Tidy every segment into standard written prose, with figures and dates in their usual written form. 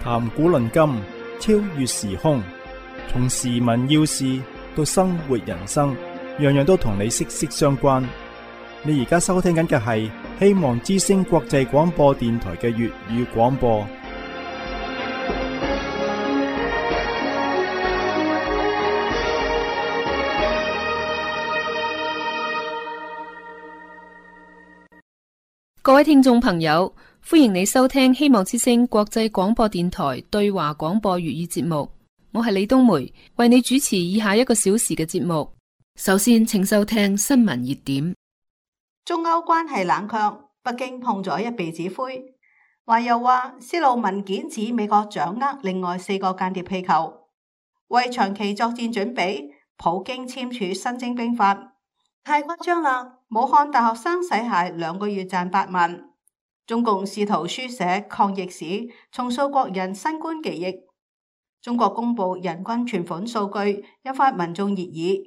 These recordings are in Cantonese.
談古論今，超越時空，從時聞要事到生活人生，樣樣都同你息息相關。你而家收聽緊嘅係希望之聲國際廣播電台嘅粵語廣播。 各位聽眾朋友，歡迎你收聽希望之聲國際廣播電台對華廣播粵語節目。我係李冬梅，為你主持以下1個小時嘅節目。首先，請收聽新聞熱點。 中歐關係冷卻，北京碰咗一鼻子灰。華郵話泄露文件指美國掌握另外4個間諜氣球。為長期作戰準備，普京簽署新徵兵法。太誇張啦！武漢大學生洗鞋2個月賺8萬。中共試圖書寫抗疫史，重塑國人新冠記憶。中國公布人均存款數據，引發民眾熱議。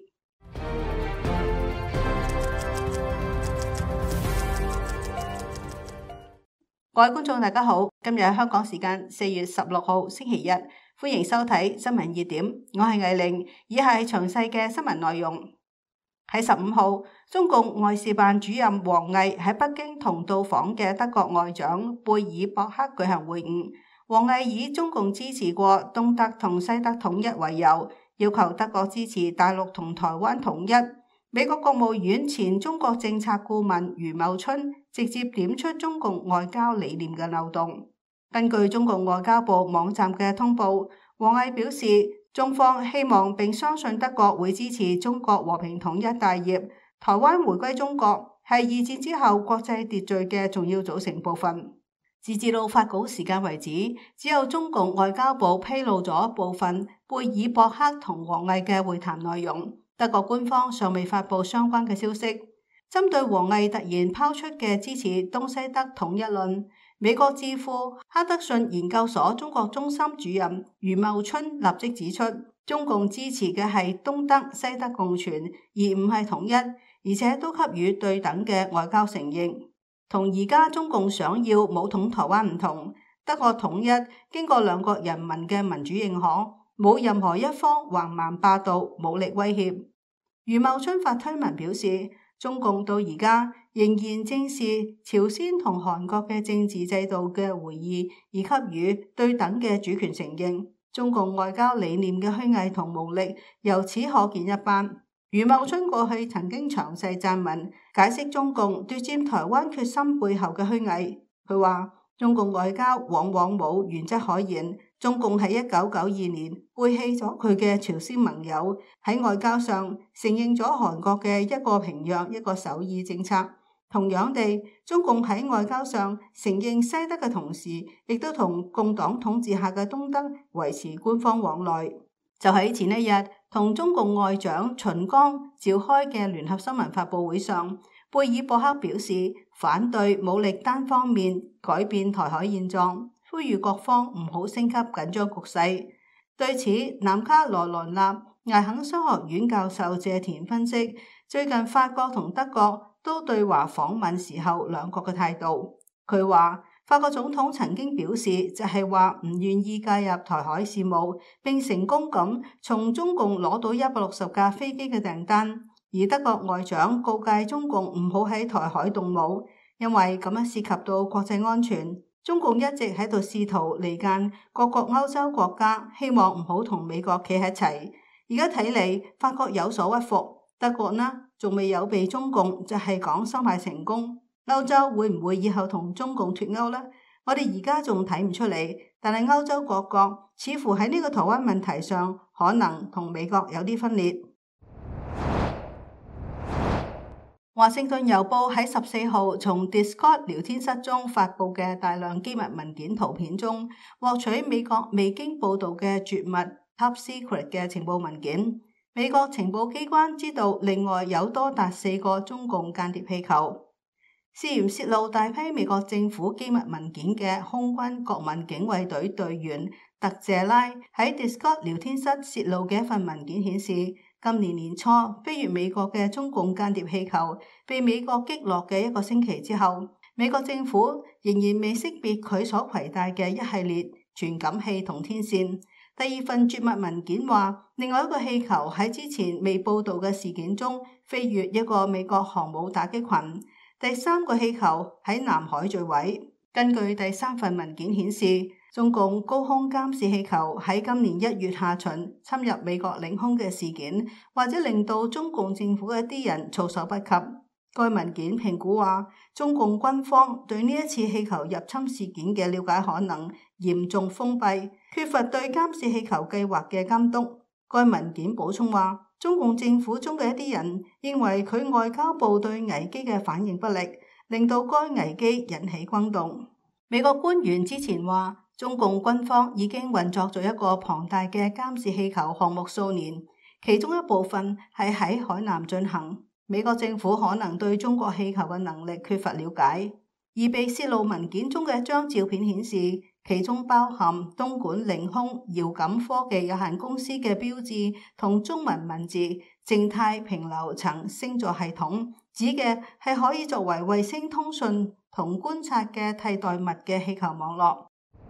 各位觀眾大家好，今日係香港時間4月16號星期日，歡迎收睇新聞熱點，我係魏玲，以下係詳細嘅新聞內容。喺15號，中共外事辦主任王毅喺北京同到訪嘅德國外長貝爾博克舉行會晤。王毅以中共支持過東德同西德統一為由，要求德國支持大陸同台灣統一。美國國務院前中國政策顧問余茂春直接點出中共外交理念嘅漏洞。根據中共外交部網站嘅通報，王毅表示，中方希望並相信德國會支持中國和平統一大業，台灣回歸中國係2戰之後國際秩序嘅重要組成部分。截至到發稿時間為止，只有中共外交部披露咗部分貝爾博克同王毅嘅會談內容，德國官方尚未發布相關嘅消息。針對王毅突然拋出嘅支持東西德統一論，美國智庫哈德遜研究所中國中心主任余茂春立即指出，中共支持嘅係東德西德共存，而唔係統一，而且都給予對等嘅外交承認。同而家中共想要武統台灣唔同，德國統一經過兩國人民嘅民主認可，冇任何一方橫蠻霸道、武力威脅。余茂春發推文表示，中共到而家仍然正視朝鮮同韓國嘅政治制度嘅回憶，而給予對等嘅主權承認。中共外交理念嘅虛偽同無力，由此可見一斑。余茂春過去曾經詳細撰文解釋中共奪佔台灣決心背後嘅虛偽。佢話中共外交往往冇原則可言，中共喺1992年背棄咗佢嘅朝鮮盟友，喺外交上承認咗韓國嘅一個平壤一個首爾政策。同樣地，中共喺外交上承認西德嘅同時，亦都同共黨統治下嘅東德維持官方往來。就喺前一日，同中共外長秦剛召開嘅聯合新聞發佈會上，貝爾博克表示反對武力單方面改變台海現狀，呼籲各方唔好升級緊張局勢。對此，南卡羅來納艾肯商學院教授謝田分析，最近法國同德國都對華訪問時候兩國嘅態度。佢話法國總統曾經表示，就係話唔願意介入台海事務，並成功咁從中共攞到160架飛機嘅訂單。而德國外長告誡中共唔好喺台海動武，因為咁樣涉及到國際安全。中共一直喺度試圖離間各國歐洲國家，希望唔好同美國企喺一齊。而家睇嚟，法國有所屈服，德國呢仲未有被中共就係講收買成功。歐洲會唔會以後同中共脫鈎呢？我哋而家仲睇唔出嚟，但係歐洲各國似乎喺呢個台灣問題上，可能同美國有啲分裂。華盛頓郵報喺14號從 Discord 聊天室中發布嘅大量機密文件圖片中，獲取美國未經報導嘅絕密 Top Secret 嘅情報文件。美國情報機關知道另外有多達4個中共間諜氣球。涉嫌泄露大批美國政府機密文件嘅空軍國民警衛隊隊員特謝拉喺 Discord 聊天室泄露嘅一份文件顯示，今年年初飛越美國嘅中共間諜氣球被美國擊落嘅1個星期之後，美國政府仍然未識別佢所攜帶嘅一系列傳感器同天線。第二份絕密文件話，另外一個氣球喺之前未報道嘅事件中飛越一個美國航母打擊群。第三個氣球喺南海墜毀。根據第三份文件顯示，中共高空監視氣球喺今年1月下旬侵入美國領空嘅事件，或者令到中共政府嘅一啲人措手不及。該文件評估話，中共軍方對呢一次氣球入侵事件嘅了解可能嚴重封閉，缺乏對監視氣球計劃嘅監督。該文件補充話，中共政府中嘅一啲人認為佢外交部對危機嘅反應不力，令到該危機引起轟動。美國官員之前話，中共軍方已經運作咗一個龐大嘅監視氣球項目數年，其中一部分係喺海南進行。美國政府可能對中國氣球嘅能力缺乏了解，而被泄露文件中嘅一張照片顯示，其中包含東莞凌空遙感科技有限公司嘅標誌同中文文字靜態平流層星座系統，指嘅係可以作為衛星通訊同觀察嘅替代物嘅氣球網絡。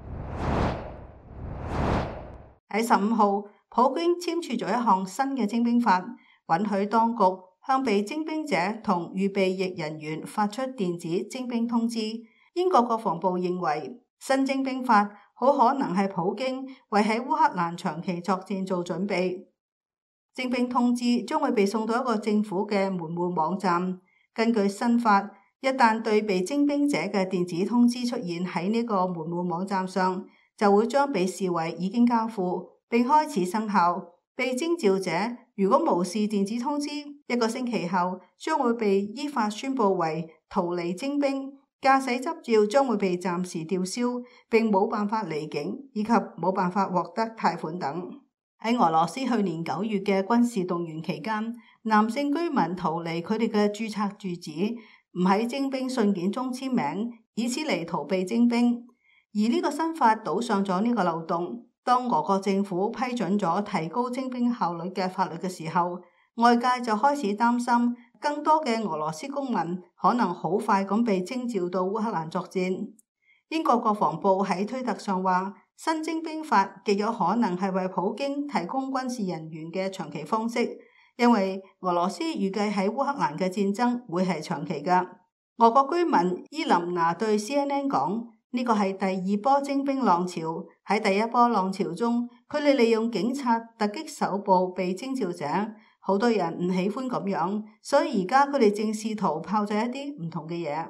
喺15號，普京簽署咗一項新嘅徵兵法，允許當局向被徵兵者同預備役人員發出電子徵兵通知。英國國防部認為，新徵兵法好可能係普京為喺烏克蘭長期作戰做準備。徵兵通知將會被送到一個政府嘅門戶網站。根據新法，一旦對被徵兵者嘅電子通知出現喺呢個門戶網站上，就會將被視為已經交付並開始生效。被徵召者如果無視電子通知，1個星期後將會被依法宣布為逃離徵兵，駕駛執照將會被暫時吊銷，並冇辦法離境，以及冇辦法獲得貸款等。喺俄羅斯去年9月嘅軍事動員期間，男性居民逃離佢哋嘅註冊住址，唔喺徵兵信件中簽名，以此嚟逃避徵兵。而呢個新法堵上咗呢個漏洞。當俄國政府批准咗提高徵兵效率嘅法律嘅時候，外界就開始擔心更多嘅俄羅斯公民可能好快咁被徵召到烏克蘭作戰。英國國防部喺推特上話，新徵兵法極有可能係為普京提供軍事人員嘅長期方式，因為俄羅斯預計喺烏克蘭嘅戰爭會係長期㗎。俄國居民伊琳娜對 CNN 講，呢個係第2波徵兵浪潮。喺第1波浪潮中，佢哋利用警察突擊搜捕被徵召者，好多人唔喜歡咁樣，所以而家佢哋正試圖炮製一啲唔同嘅嘢。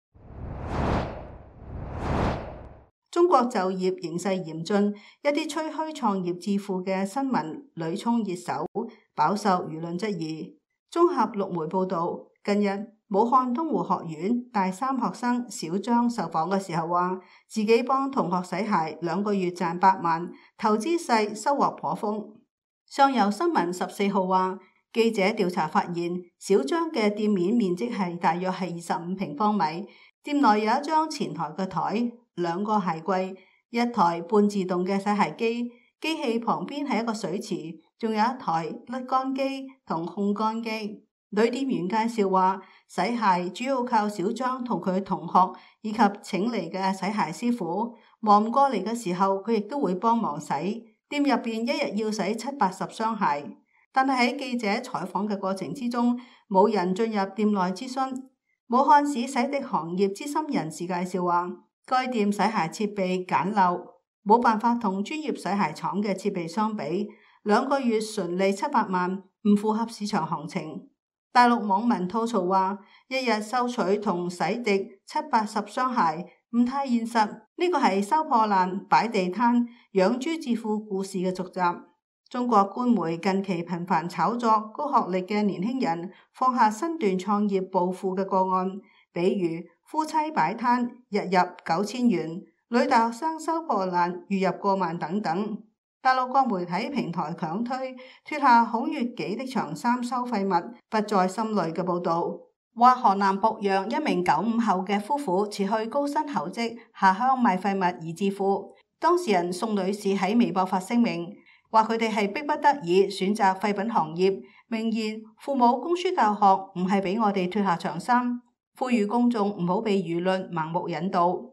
中國就業形勢嚴峻，一啲吹噓創業致富嘅新聞屢衝熱搜，飽受輿論質疑。綜合陸媒報導，近日武漢東湖學院大3學生小張受訪嘅時候話，自己幫同學洗鞋2個月賺8萬，投資細收穫頗豐。上游新聞14號話，記者調查發現，小張嘅店面面積係大約係25平方米，店內有一張前台嘅台、2個鞋櫃、一台半自動嘅洗鞋機，機器旁邊係一個水池，仲有一台甩乾機同烘乾機。女店員介紹話，洗鞋主要靠小張同佢同學以及請嚟嘅洗鞋師傅，忙唔過嚟嘅時候，佢亦都會幫忙洗。店入邊一日要洗70-80雙鞋，但係喺記者採訪嘅過程之中，冇人進入店內諮詢。武漢市洗滌行業資深人士介紹話，該店洗鞋設備簡陋，冇辦法同專業洗鞋廠嘅設備相比，2個月純利700萬，唔符合市場行情。大陸網民吐槽話，一日收取同洗滌70-80雙鞋唔太現實，呢個係收破爛、擺地攤、養豬致富故事嘅續集。中國官媒近期頻繁炒作高學歷嘅年輕人放下身段創業暴富嘅個案，比如夫妻擺攤日入9000元，女大學生收破爛月入過萬等等。大陸各媒體平台強推脫下孔乙己的長衫收費物，不在心內嘅報導，話河南濮陽一名95後嘅夫婦辭去高薪厚職下鄉賣廢物而致富。當事人宋女士喺微博發聲明，話佢哋係逼不得已選擇廢品行業，明言父母供書教學唔係俾我哋脫下長衫，呼籲公眾唔好被輿論盲目引導。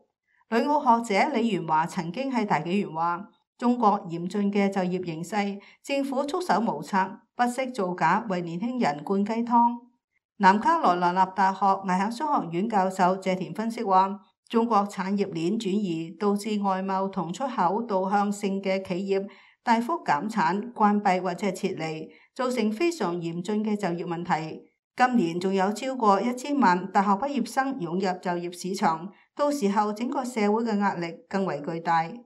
旅澳學者李元華曾經喺大紀元話：中國嚴峻嘅就業形勢，政府束手無策，不惜造假為年輕人灌雞湯。南卡羅來納大學魏克商學院教授謝田分析話：中國產業鏈轉移導致外貿同出口導向性嘅企業大幅減產、關閉或者係撤離，造成非常嚴峻嘅就業問題。今年仲有超過1000萬大學畢業生湧入就業市場，到時候整個社會嘅壓力更為巨大。《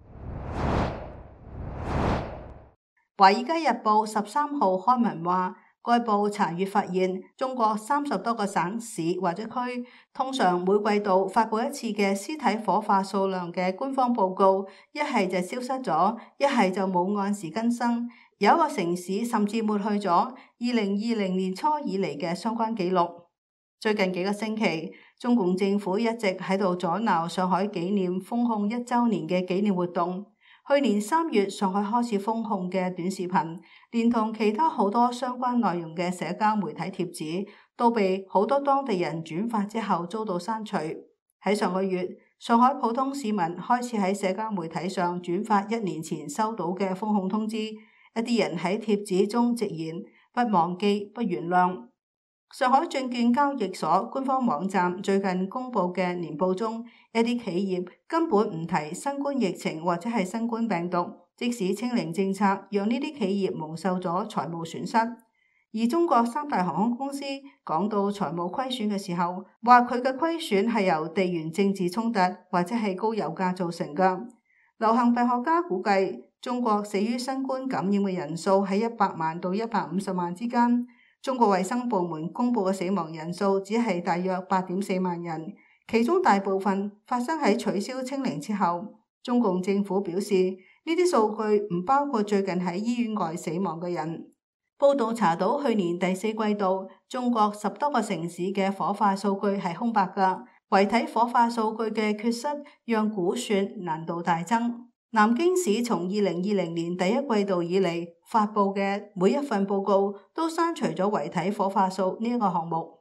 華爾街日報》13號刊文話，該報查閱發現，中國30多個省市或者區通常每季度發布一次嘅屍體火化數量嘅官方報告，一係就消失咗，一係就冇按時更新。有一個城市甚至抹去咗2020年初以嚟嘅相關記錄。最近幾個星期，中共政府一直喺度阻撓上海紀念封控1週年嘅紀念活動。去年3月，上海開始封控嘅短視頻，連同其他好多相關內容嘅社交媒體貼紙，都被好多當地人轉發之後遭到刪除。喺上個月，上海普通市民開始喺社交媒體上轉發1年前收到嘅封控通知。一啲人喺貼紙中直言不忘記、不原諒。上海證券交易所官方網站最近公布嘅年報中，一啲企業根本唔提新冠疫情或者係新冠病毒，即使清零政策讓呢啲企業蒙受咗財務損失。而中國3大航空公司講到財務虧損嘅時候，話佢嘅虧損係由地緣政治衝突或者係高油價造成嘅。流行病學家估計，中國死於新冠感染嘅人數喺100萬到150萬之間。中國衛生部門公布嘅死亡人數只係大約8.4萬人，其中大部分發生喺取消清零之後。中共政府表示，呢啲數據唔包括最近喺醫院外死亡嘅人。報道查到去年第4季度，中國10多個城市嘅火化數據係空白㗎，遺體火化數據嘅缺失讓估算難度大增。南京市從2020年第1季度以嚟發布嘅每一份報告都刪除咗遺體火化數呢一個項目。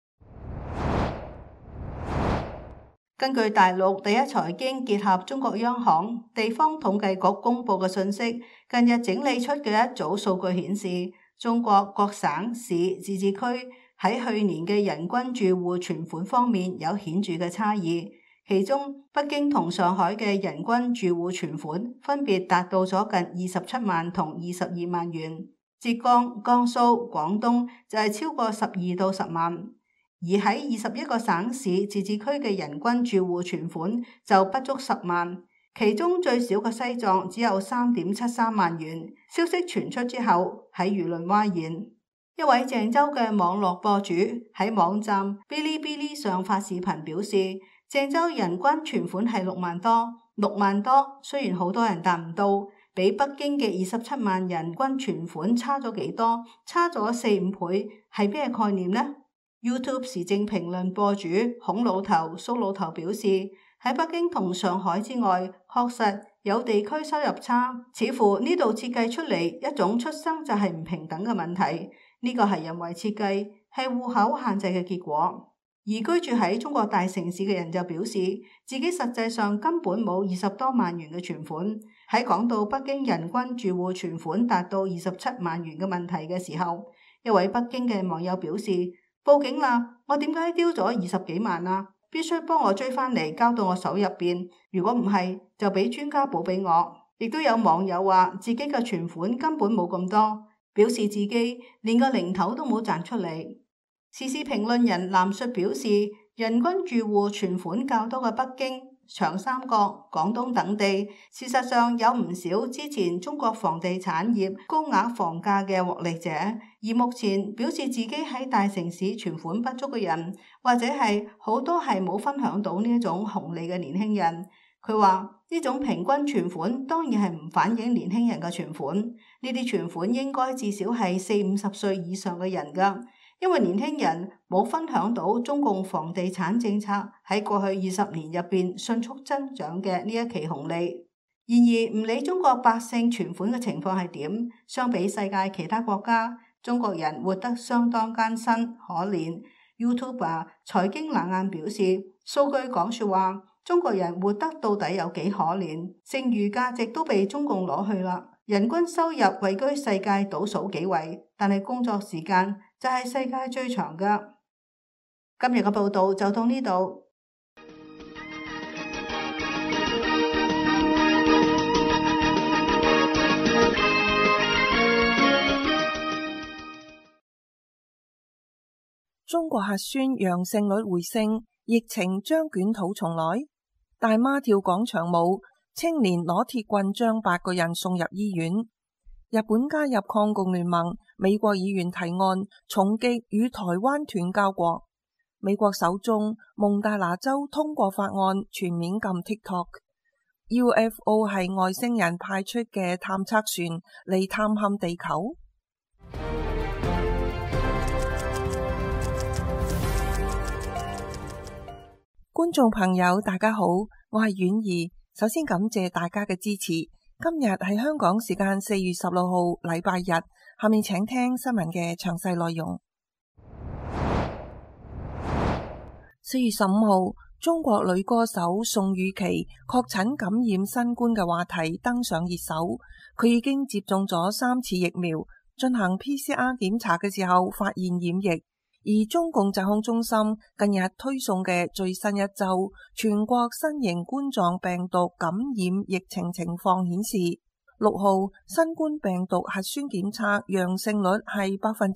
根據大陸第一財經結合中國央行、地方統計局公布嘅信息，近日整理出嘅一組數據顯示，中國各省市自治區喺去年嘅人均住戶存款方面有顯著嘅差異。其中，北京同上海嘅人均住戶存款分別達到咗近27萬同22萬元，浙江、江蘇、廣東就係超過12到10萬，而喺21個省市自治區嘅人均住戶存款就不足10萬，其中最少嘅西藏只有3.73萬元。消息傳出之後，喺輿論譁然。一位鄭州嘅網絡博主喺網站嗶哩嗶哩上發視頻表示，鄭州人均存款係6萬多，6萬多雖然好多人達唔到，比北京嘅27萬人均存款差咗幾多？差咗4-5倍，係咩概念呢？ YouTube 時政評論博主孔老頭、蘇老頭表示，喺北京同上海之外，確實有地區收入差，似乎呢度設計出嚟一種出生就係唔平等嘅問題，呢個係人為設計，係戶口限制嘅結果。而居住喺中國大城市嘅人就表示，自己實際上根本冇20多萬元嘅存款。喺講到北京人均住戶存款達到27萬元嘅問題嘅時候，一位北京嘅網友表示，報警啦，我點解丟咗20幾萬啊？必須幫我追返嚟，交到我手入邊，如果唔係就俾專家補俾我。亦都有網友話自己嘅存款根本冇咁多，表示自己連個零頭都冇賺出嚟。時事評論人藍述表示，人均住戶存款較多嘅北京、長三角、廣東等地，事實上有唔少之前中國房地產業高額房價嘅獲利者，而目前表示自己喺大城市存款不足嘅人，或者係好多係冇分享到呢一種紅利嘅年輕人。佢話呢種平均存款當然係唔反映年輕人嘅存款，呢啲存款應該至少係40-50歲以上嘅人㗎。因為年輕人冇分享到中共房地產政策喺過去20年入邊迅速增長嘅呢一期紅利。然而唔理中國百姓存款嘅情況係點，相比世界其他國家，中國人活得相當艱辛可憐。 YouTuber 財經冷眼表示，數據講說話，中國人活得到底有幾可憐，剩餘價值都被中共攞去啦。人均收入位居世界倒數幾位，但係工作時間就係世界最長㗎。今日嘅報道就到呢度。 中國核酸陽性率回升，疫情將捲土重來。大媽跳廣場舞，青年攞鐵棍將8個人送入醫院。日本加入抗共聯盟，美國議員提案重擊與台灣斷交國。美國首宗蒙大拿州通過法案全面禁 TikTok。UFO 係外星人派出嘅探測船嚟探勘地球。觀眾朋友大家好，我係婉兒，首先感謝大家嘅支持。今日係香港時間4月16號禮拜日，下面請聽新聞嘅詳細內容。4月15號，中國女歌手宋雨琦確診感染新冠嘅話題登上熱搜。佢已經接種咗3次疫苗，進行 PCR 檢查嘅時候發現染疫。而中共疾控中心近日推送嘅最新一周全國新型冠狀病毒感染疫情情況顯示，6號新冠病毒核酸檢測陽性率係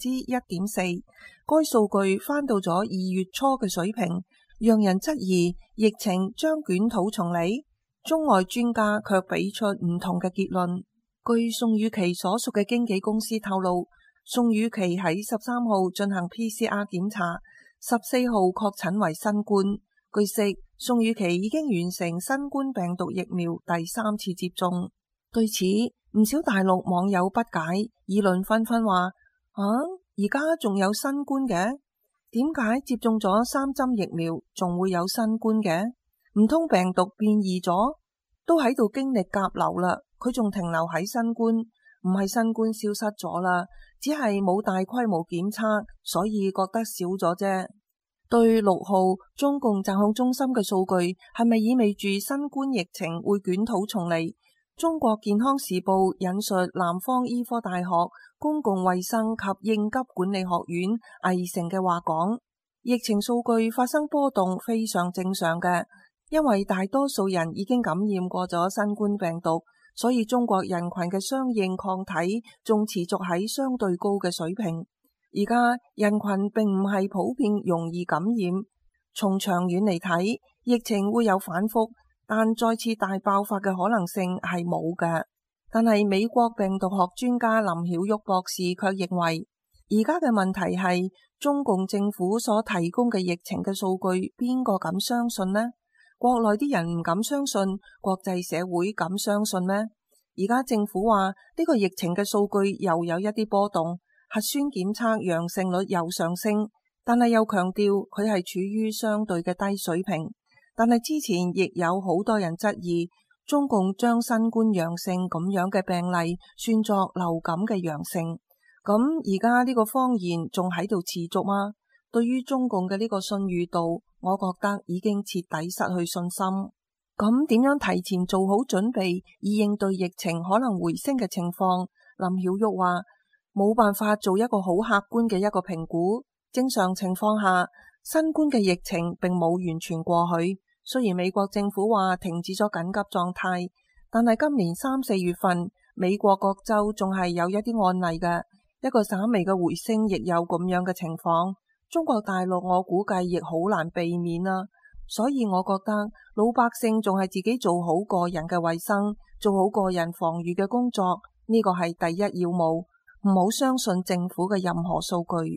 1.4%， 該數據翻到咗2月初嘅水平，讓人質疑疫情將捲土重來。中外專家卻俾出唔同嘅結論。據宋雨琦所屬嘅經紀公司透露，宋雨琦喺13號進行 PCR 檢查，14號確診為新冠。據悉，宋雨琦已經完成新冠病毒疫苗第3次接種。對此，唔少大陸網友不解，議論紛紛話：而家仲有新冠嘅？點解接種咗3針疫苗仲會有新冠嘅？唔通病毒變異咗？都喺度經歷甲流啦，佢仲停留喺新冠？唔係新冠消失咗啦，只係冇大規模檢測，所以覺得少咗啫。對6號中共疾控中心嘅數據係咪意味住新冠疫情會捲土重來？中國健康時報引述南方醫科大學公共衛生及應急管理學院魏成嘅話講，疫情數據發生波動非常正常嘅，因為大多數人已經感染過咗新冠病毒。所以中國人群嘅相應抗體仲持續喺相對高嘅水平。而家人群並唔係普遍容易感染，從長遠嚟睇，疫情會有反覆，但再次大爆發嘅可能性係冇嘅。但係美國病毒學專家林曉旭博士卻認為，而家嘅問題係中共政府所提供嘅疫情嘅數據，邊個敢相信呢？國內啲人唔敢相信，國際社會敢相信咩？而家政府話呢個疫情嘅數據又有一啲波動，核酸檢測陽性率又上升，但係又強調佢係處於相對嘅低水平。但係之前亦有好多人質疑，中共將新冠陽性咁樣嘅病例算作流感嘅陽性。咁而家呢個謊言仲喺度持續嗎？對於中共嘅呢個信譽度，我覺得已經徹底失去信心。咁點樣提前做好準備，以應對疫情可能回升嘅情況？林曉旭話冇辦法做一個好客觀嘅一個評估。正常情況下，新冠嘅疫情並冇完全過去。雖然美國政府話停止咗緊急狀態，但係今年3、4月份，美國各州仲係有一啲案例嘅，一個稍微嘅回升亦有咁樣嘅情況。中國大陸我估計亦好難避免啦，所以我覺得老百姓仲係自己做好個人嘅衛生，做好個人防禦嘅工作，呢個係第一要務，唔好相信政府嘅任何數據。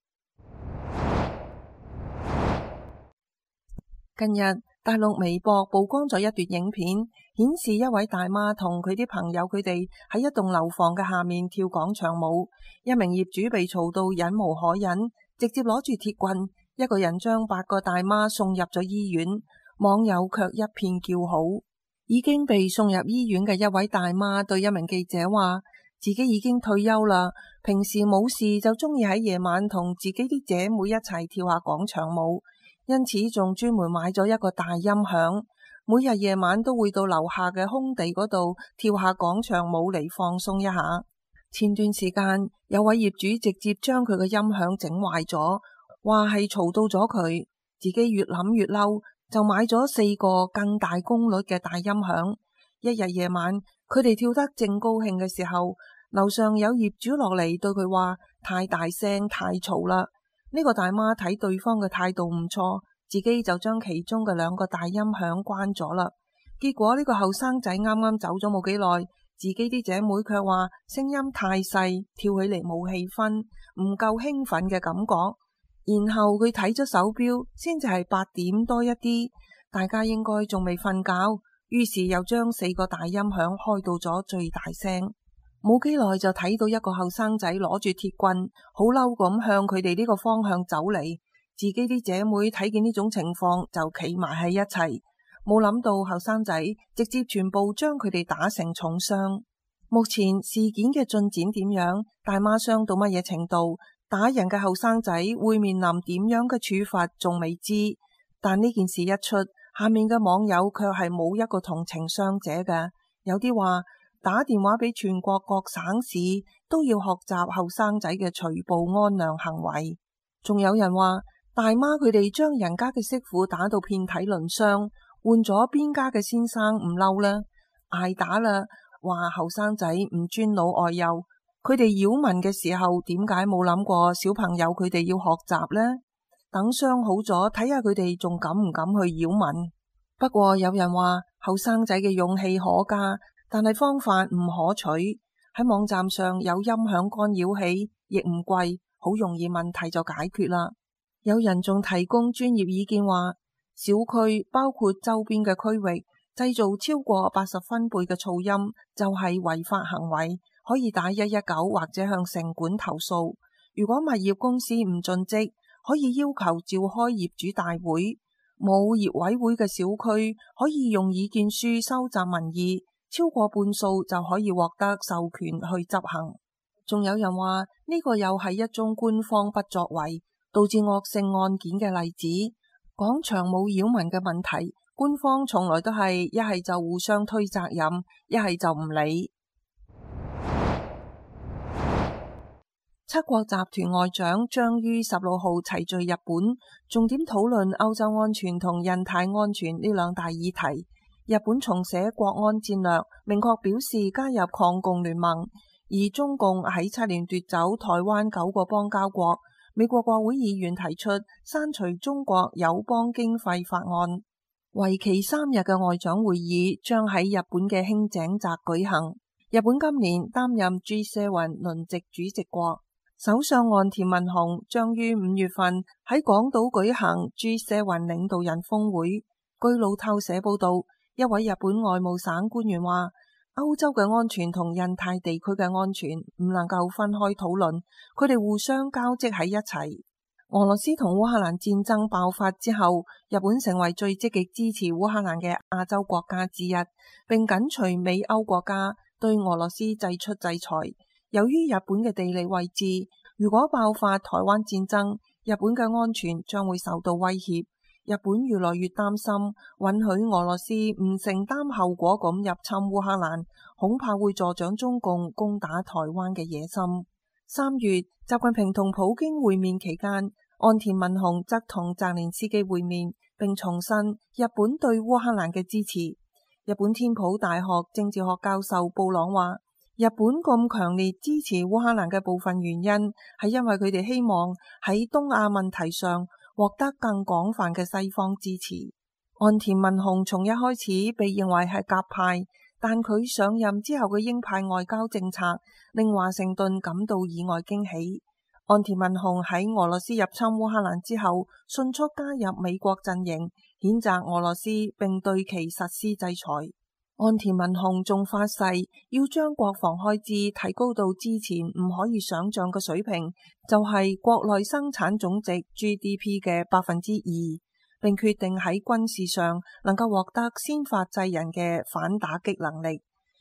近日大陸微博曝光咗一段影片，顯示一位大媽同佢啲朋友佢哋喺一棟樓房嘅下面跳廣場舞，一名業主被嘈到忍無可忍，直接攞住鐵棍，一個人將8個大媽送入咗醫院，網友卻一片叫好。已經被送入醫院嘅一位大媽對一名記者話： 自己已經退休啦，平時冇事就中意喺夜晚同自己啲姐妹一齊跳下廣場舞，因此仲專門買咗一個大音響，每日夜晚都會到樓下嘅空地嗰度跳下廣場舞嚟放鬆一下。前段時間有位業主直接將佢嘅音響整壞咗，話係嘈到咗佢，自己越諗越嬲，就買咗4個更大功率嘅大音響。一日夜晚佢哋跳得正高興嘅時候，樓上有業主落嚟對佢話太大聲太嘈啦。呢個大媽睇對方嘅態度唔錯，自己就將其中嘅2個大音響關咗啦。結果呢個後生仔啱啱走咗冇幾耐，自己啲姐妹卻話聲音太細，跳起嚟冇氣氛，唔夠興奮嘅感覺。然後佢睇咗手錶，先至係8點多一啲，大家應該仲未瞓覺，於是又將4個大音響開到咗最大聲。冇幾耐就睇到一個後生仔攞住鐵棍，好嬲咁向佢哋呢個方向走嚟。自己啲姐妹睇見呢種情況就企埋喺一齊，冇諗到後生仔直接全部將佢哋打成重傷。目前事件嘅進展點樣，大媽傷到乜嘢程度，打人嘅後生仔會面臨點樣嘅處罰仲未知。但呢件事一出，下面嘅網友卻係冇一個同情傷者嘅，有啲話打電話俾全國各省市都要學習後生仔嘅隨步安良行為。仲有人話大媽佢哋將人家嘅媳婦打到遍體鱗傷，換咗邊家嘅先生唔嬲呢？挨打啦，話後生仔唔尊老愛幼，佢哋擾民嘅時候點解冇諗過小朋友佢哋要學習呢？等傷好咗睇下佢哋仲敢唔敢去擾民。不過有人話後生仔嘅勇氣可嘉，但係方法唔可取。喺網站上有音響干擾器，亦唔貴，好容易問題就解決啦。有人仲提供專業意見話，小區包括周邊嘅區域製造超過80分貝嘅噪音就係違法行為，可以打119或者向城管投訴。如果物業公司唔盡職，可以要求召開業主大會。冇業委會嘅小區可以用意見書收集民意，超過半數就可以獲得授權去執行。仲有人話呢個又係一宗官方不作為導致惡性案件嘅例子。廣場舞擾民嘅問題，官方從來都係一係就互相推責任，一係就唔理。7國集團外長將於16號齊聚日本，重點討論歐洲安全同印太安全呢2大議題。日本重寫國安戰略，明確表示加入抗共聯盟，而中共喺7年奪走台灣9個邦交國。美國國會議員提出刪除中國友邦經費法案。為期3日嘅外長會議將喺日本嘅輕井澤舉行。日本今年擔任 G7 輪值主席國。首相岸田文雄將於5月份喺廣島舉行 G7 領導人峰會。據路透社報道，一位日本外務省官員話，歐洲嘅安全同印太地區嘅安全唔能夠分開討論，佢哋互相交織喺一齊。俄羅斯同烏克蘭戰爭爆發之後，日本成為最積極支持烏克蘭嘅亞洲國家之一，並緊隨美歐國家對俄羅斯祭出制裁。由於日本嘅地理位置，如果爆發台灣戰爭，日本嘅安全將會受到威脅。日本越來越擔心，允許俄羅斯唔承擔後果咁入侵烏克蘭，恐怕會助長中共攻打台灣嘅野心。3月，習近平同普京會面期間，岸田文雄則同澤連斯基會面，並重申日本對烏克蘭嘅支持。日本天普大學政治學教授布朗話，日本咁強烈支持烏克蘭嘅部分原因係因為佢哋希望喺東亞問題上獲得更廣泛嘅西方支持。岸田文雄從一開始被認為係鴿派，但佢上任之後嘅鷹派外交政策令華盛頓感到意外驚喜。岸田文雄喺俄羅斯入侵烏克蘭之後，迅速加入美國陣營，譴責俄羅斯並對其實施制裁。岸田文雄仲發誓要將國防開支提高到之前唔可以想象嘅水平，就係國內生產總值 GDP 嘅2%，並決定喺軍事上能夠獲得先發制人嘅反打擊能力。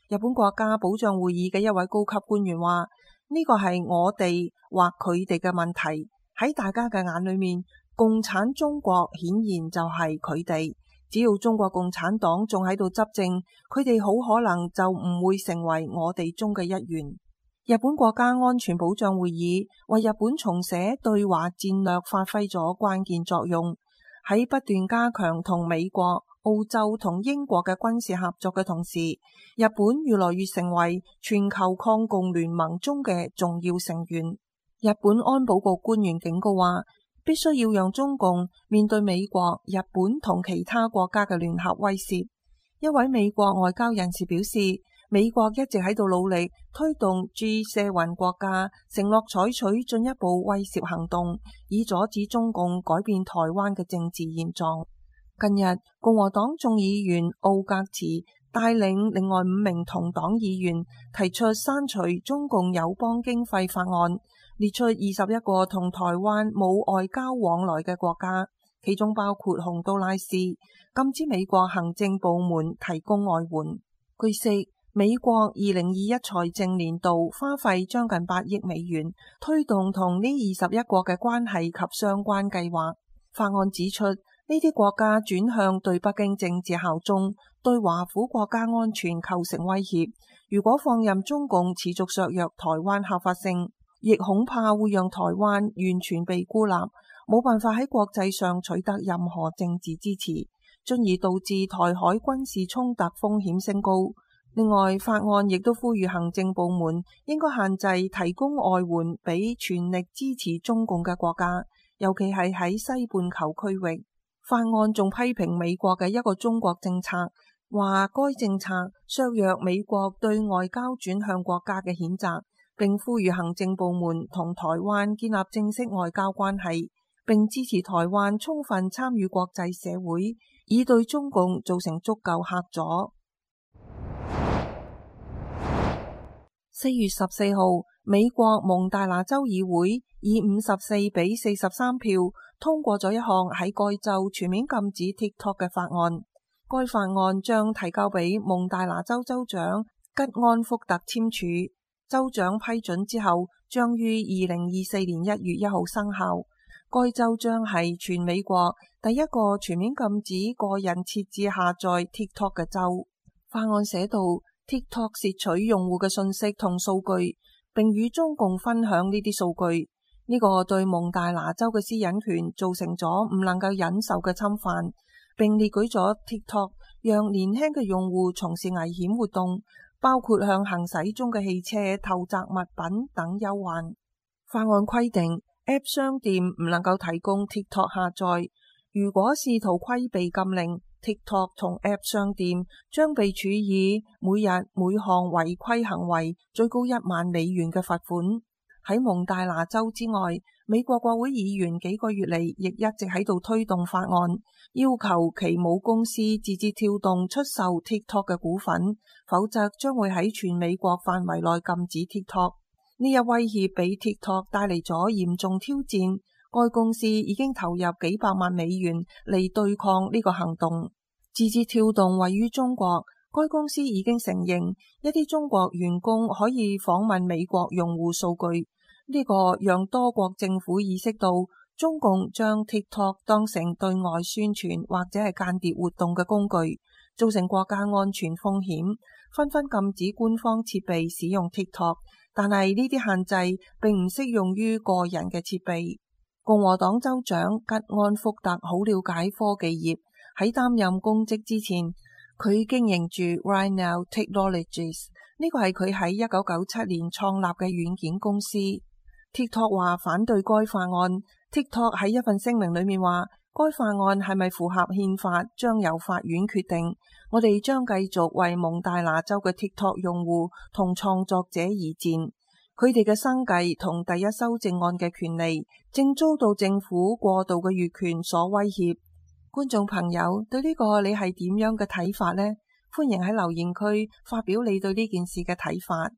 日本國家保障會議嘅一位高級官員話：呢個係我哋或佢哋嘅問題。喺大家嘅眼裏面，共產中國顯然就係佢哋。只要中國共產黨仲喺度執政，佢哋好可能就唔會成為我哋中嘅一員。日本國家安全保障會議為日本重寫對華戰略發揮咗關鍵作用，喺不斷加強同美國、澳洲同英國嘅軍事合作嘅同時，日本越來越成為全球抗共聯盟中嘅重要成員。日本安保局官員警告話，必須要讓中共面對美國、日本同其他國家嘅聯合威懾。一位美國外交人士表示，美國一直喺度努力推動 G7 國家承諾採取進一步威懾行動，以阻止中共改變台灣嘅政治現狀。近日，共和黨眾議員奧格茨帶領另外5名同黨議員提出刪除中共友邦經費法案，列出21個同台灣冇外交往來嘅國家，其中包括洪都拉斯，禁止美國行政部門提供外援。據悉，美國2021財政年度花費將近8億美元，推動同呢21國嘅關係及相關計劃。法案指出，呢啲國家轉向對北京政治效忠，對華府國家安全構成威脅。如果放任中共持續削弱台灣合法性，亦恐怕會讓台灣完全被孤立，冇辦法喺國際上取得任何政治支持，進而導致台海軍事衝突風險升高。另外，法案亦都呼籲行政部門應該限制提供外援俾全力支持中共嘅國家，尤其係喺西半球區域。法案仲批評美國嘅一個中國政策，話該政策削弱美國對外交轉向國家嘅譴責，並呼籲行政部門同台灣建立正式外交關係，並支持台灣充分參與國際社會，以對中共造成足夠嚇阻。4月14號，美國蒙大拿州議會以54比43票通過咗一項喺該州全面禁止 TikTok 嘅法案。該法案將提交俾蒙大拿州州長吉安福特簽署，州長批准之後，將於2024年1月1號生效。該州將係全美國第一個全面禁止個人設置下載 TikTok 嘅州。法案寫到，TikTok 竊取用戶嘅信息同數據，並與中共分享呢啲數據，呢個對蒙大拿州嘅私隱權造成咗唔能夠忍受嘅侵犯，並列舉咗 TikTok 讓年輕嘅用戶從事危險活動，包括向行駛中嘅汽車投擲物品等憂患。法案規定 App 商店唔能夠提供 TikTok 下載，如果試圖規避禁令，TikTok 同 App 商店將被處以每日每項違規行為最高1萬美元嘅罰款。喺蒙大拿州之外，美國國會議員幾個月嚟亦一直喺度推動法案，要求其母公司字節跳動出售 TikTok 嘅股份，否則將會喺全美國範圍內禁止 TikTok。呢一威脅俾 TikTok 帶嚟咗嚴重挑戰。該公司已經投入幾百萬美元嚟對抗呢個行動。字節跳動位於中國，該公司已經承認一啲中國員工可以訪問美國用戶數據。呢個讓多國政府意識到中共將 TikTok 當成對外宣傳或者係間諜活動嘅工具，造成國家安全風險，紛紛禁止官方設備使用 TikTok。但係呢啲限制並唔適用於個人嘅設備。共和黨州長吉安福特好了解科技業，喺擔任公職之前，佢經營住 Right Now Technologies， 呢個係佢喺1997年創立嘅軟件公司。TikTok 話反對該法案。TikTok 喺一份聲明裏面話，該法案係咪符合憲法將由法院決定。我哋將繼續為蒙大拿州嘅 TikTok 用戶同創作者而戰。佢哋嘅生計同第一修正案嘅權利正遭到政府過度嘅越權所威脅。觀眾朋友，對呢個你係點樣嘅睇法呢？歡迎喺留言區發表你對呢件事嘅睇法。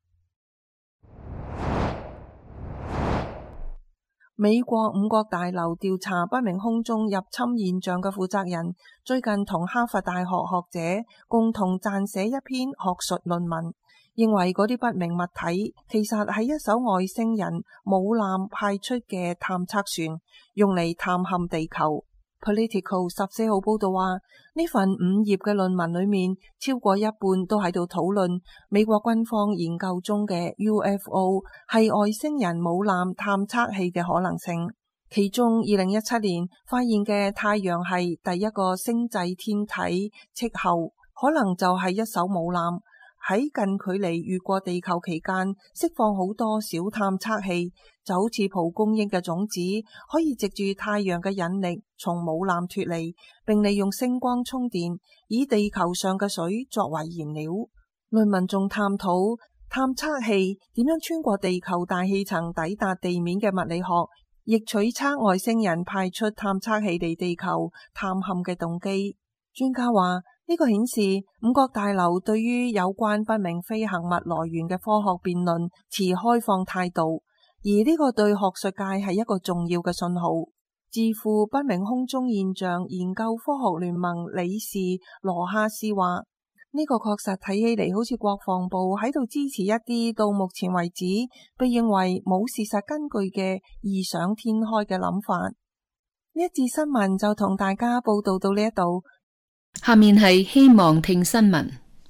美國5角大樓調查不明空中入侵現象嘅負責人，最近同哈佛大學學者共同撰寫一篇學術論文， 認為嗰啲不明物體其實係一艘外星人母艦派出嘅探測船，用嚟探勘地球。Political 14號報道話，呢份5頁嘅論文裏面，超過一半都喺度討論美國軍方研究中嘅 UFO 係外星人母艦探測器嘅可能性。其中2017年發現嘅太陽系第一個星際天體斥候，可能就係一艘母艦喺近距離越過地球期間釋放好多小探測器，就好似蒲公英嘅種子，可以藉住太陽嘅引力從母艦脫離，並利用星光充電，以地球上嘅水作為燃料。論文仲探討探測器點樣穿過地球大氣層抵達地面嘅物理學，亦取測外星人派出探測器嚟地球探勘嘅動機。專家話，呢個顯示五角大樓對於有關不明飛行物來源嘅科學辯論持開放態度，而呢個對學術界係一個重要嘅信號。智庫不明空中現象研究科學聯盟理事羅哈斯話，呢個確實睇起嚟好似國防部喺度支持一啲到目前為止被認為冇事實根據嘅異想天開嘅諗法。呢一節新聞就同大家報道到呢一度。 下面係希望聽新聞。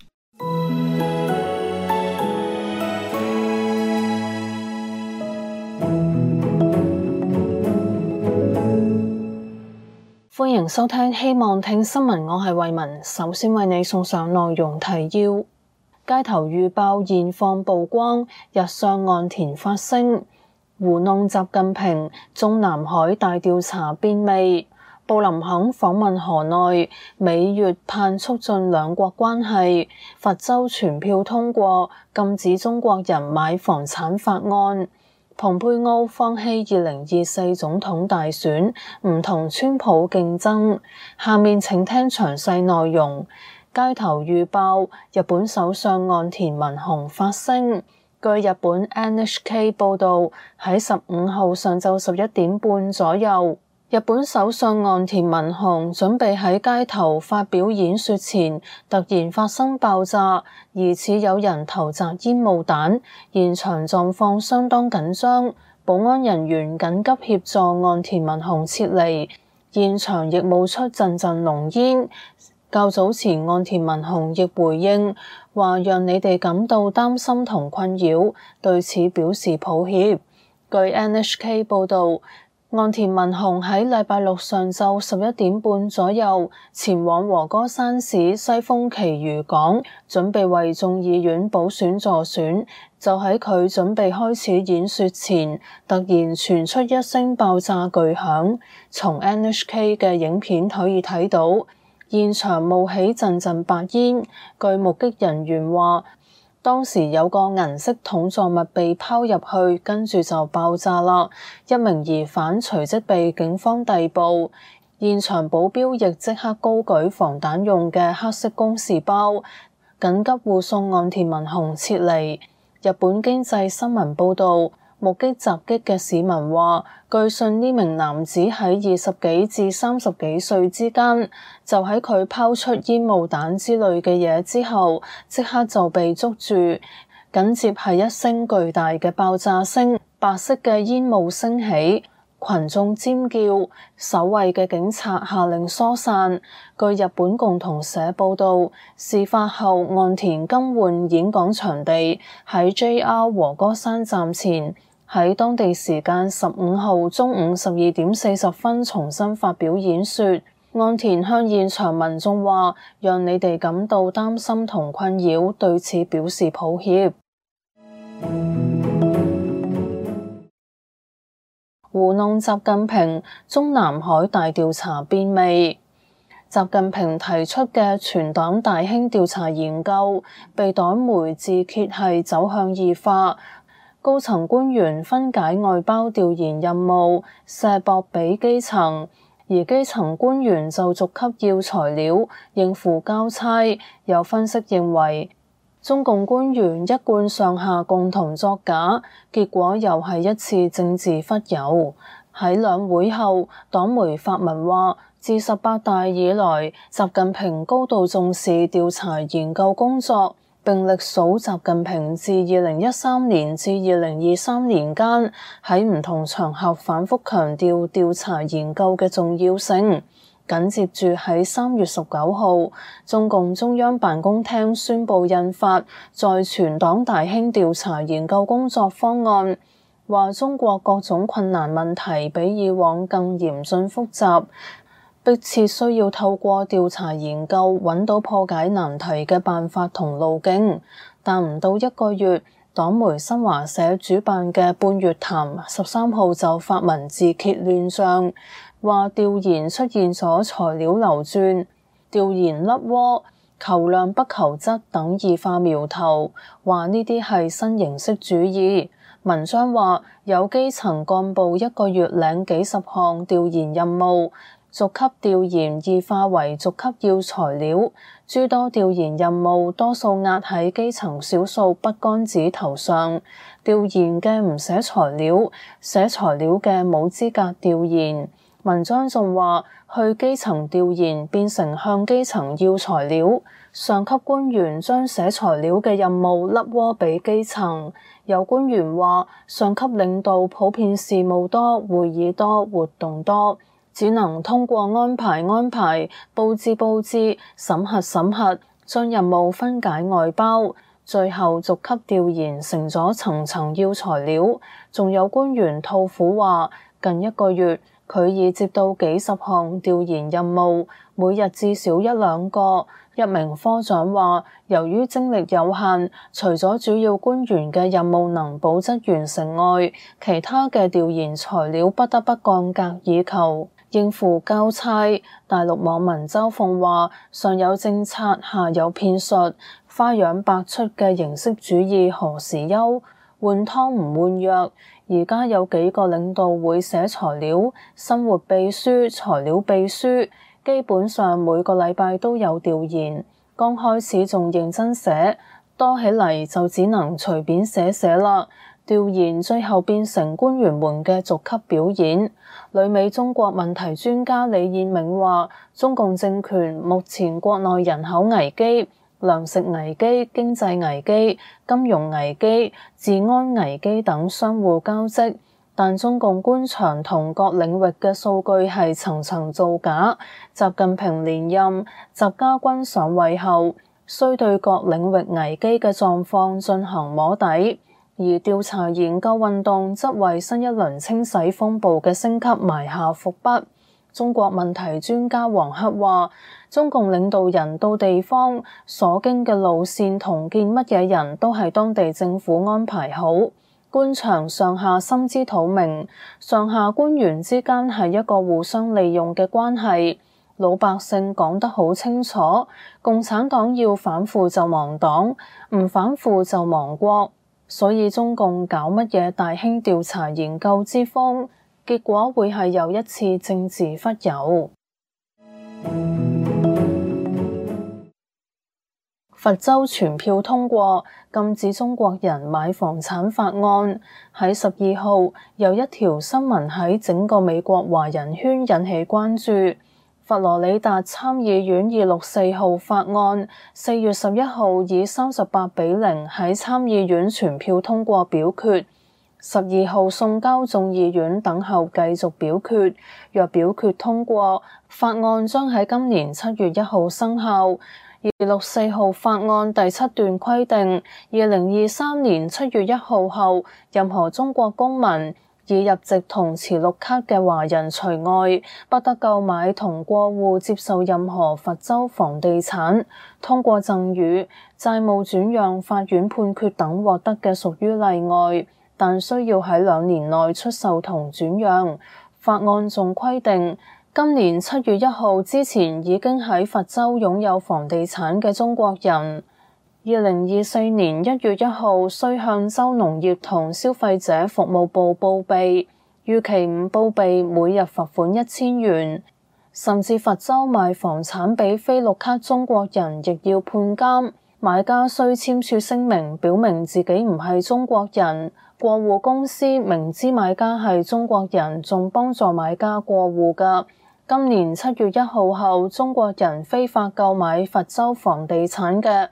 歡迎收聽希望聽新聞，我係慧文。首先為你送上內容提要：街頭預報現況曝光，日上岸田發聲，糊弄習近平，中南海大調查變味。布林肯訪問河內，美越盼促進兩國關係。佛州全票通過禁止中國人買房產法案。蓬佩奧放棄2024總統大選，唔同川普競爭。下面請聽詳細內容。街頭預報，日本首相岸田文雄發聲。據日本 NHK 報導，喺15號上晝11點半左右，日本首相岸田文雄準備喺街頭發表演說前，突然發生爆炸，疑似有人投擲煙霧彈，現場狀況相當緊張，保安人員緊急協助岸田文雄撤離，現場亦冒出陣陣濃煙。較早前岸田文雄亦回應話，讓你哋感到擔心同困擾，對此表示抱歉。據 NHK 報導，岸田文雄喺禮拜六上晝11點半左右前往和歌山市西豐埼漁港，準備為眾議院補選助選。就喺佢準備開始演說前，突然傳出一聲爆炸巨響。從 NHK 嘅影片可以睇到，現場冒起陣陣白煙。據目擊人員話，當時有個銀色桶狀物被拋入去，跟住就爆炸啦。一名疑犯隨即被警方逮捕，現場保鏢亦即刻高舉防彈用嘅黑色公事包，緊急護送岸田文雄撤離。日本經濟新聞報導，目擊襲擊嘅市民話，據信呢名男子喺20幾至30幾歲之間，就喺佢拋出煙霧彈之類嘅嘢之後，即刻就被捉住，緊接係一聲巨大嘅爆炸聲，白色嘅煙霧升起，群眾尖叫，守衛嘅警察下令疏散。據日本共同社報導，事發後岸田更換演講場地，喺 JR 和歌山站前，喺當地時間15號中午12點40分重新發表演說。岸田向現場民眾話，讓你哋感到擔心同困擾，對此表示抱歉。糊弄習近平，中南海大調查變味。習近平提出嘅全黨大興調查研究，被黨媒自揭係走向異化，高層官員分解外包調研任務，卸膊俾基層，而基層官員就逐級要材料，應付交差。有分析認為，中共官員一貫上下共同作假，結果又係一次政治忽悠。喺兩會後，黨媒發文話，自18大以來，習近平高度重視調查研究工作， 並歷數習近平自2013年至2023年間喺唔同場合反覆強調調查研究嘅重要性。緊接住喺3月19號，中共中央辦公廳宣布印發在全黨大興調查研究工作方案，話中國各種困難問題比以往更嚴峻複雜，迫切需要透過調查研究揾到破解難題嘅辦法同路徑。但唔到1個月，黨媒新華社主辦嘅半月談13號就發文字揭亂象，話調研出現咗材料流轉、調研甩鍋、求量不求質等異化苗頭，話呢啲係新形式主義。文章話有基層幹部1個月領幾十項調研任務，逐級調研異化為逐級要材料，諸多調研任務多數壓喺基層少數筆桿子頭上，調研嘅唔寫材料，寫材料嘅冇資格調研。文章仲話去基層調研變成向基層要材料，上級官員將寫材料嘅任務甩鍋俾基層。有官員話上級領導普遍事務多、會議多、活動多，只能通過安排、佈置、審核，將任務分解外包，最後逐級調研成咗層層要材料。仲有官員吐苦話，近1個月佢已接到幾十項調研任務，每日至少1-2個。一名科長話，由於精力有限，除咗主要官員嘅任務能保質完成外，其他嘅調研材料不得不降格以求，應付交差。大陸網民周鳳話，上有政策，下有騙術，花樣百出嘅形式主義何時休？換湯唔換藥。而家有幾個領導會寫材料，生活秘書、材料秘書，基本上每個禮拜都有調研。剛開始仲認真寫，多起嚟就只能隨便寫啦。調研最後變成官員們嘅逐級表演。旅美中國問題專家李彥銘話，中共政權目前國內人口危機、糧食危機、經濟危機、金融危機、治安危機等相互交織，但中共官場同各領域嘅數據係層層造假。習近平連任，習家軍上位後，需對各領域危機嘅狀況進行摸底，而調查研究運動則為新一輪清洗風暴嘅升級埋下伏筆。中國問題專家王克話，中共領導人到地方所經嘅路線同見乜嘢人都係當地政府安排好，官場上下心知肚明，上下官員之間係一個互相利用嘅關係。老百姓講得好清楚，共產黨要反腐就亡黨，唔反腐就亡國，所以中共搞乜嘢大興調查研究之風，結果會係又一次政治忽悠。佛州全票通過禁止中國人買房產法案。喺12號，有一條新聞喺整個美國華人圈引起關注。佛羅里達參議院264號法案4月11號以38-0喺參議院全票通過表決。12號送交眾議院等候繼續表決，若表決通過，法案將喺今年7月1號生效。264號法案第7段規定，2023年7月1號後，任何中國公民已入籍同持綠卡嘅華人除外，不得購買同過戶接受任何佛州房地產。通過贈與、債務轉讓、法院判決等獲得嘅屬於例外，但需要喺2年內出售同轉讓。法案仲規定，今年7月1號之前已經喺佛州擁有房地產嘅中國人，2024年1月1號需向州農業同消費者服務部報備，逾期唔報備每日罰款1000元。甚至佛州賣房產俾非綠卡中國人亦要判監，買家需簽署聲明表明自己唔係中國人。過戶公司明知買家係中國人，仲幫助買家過戶㗎。今年7月1號後，中國人非法購買佛州房地產嘅，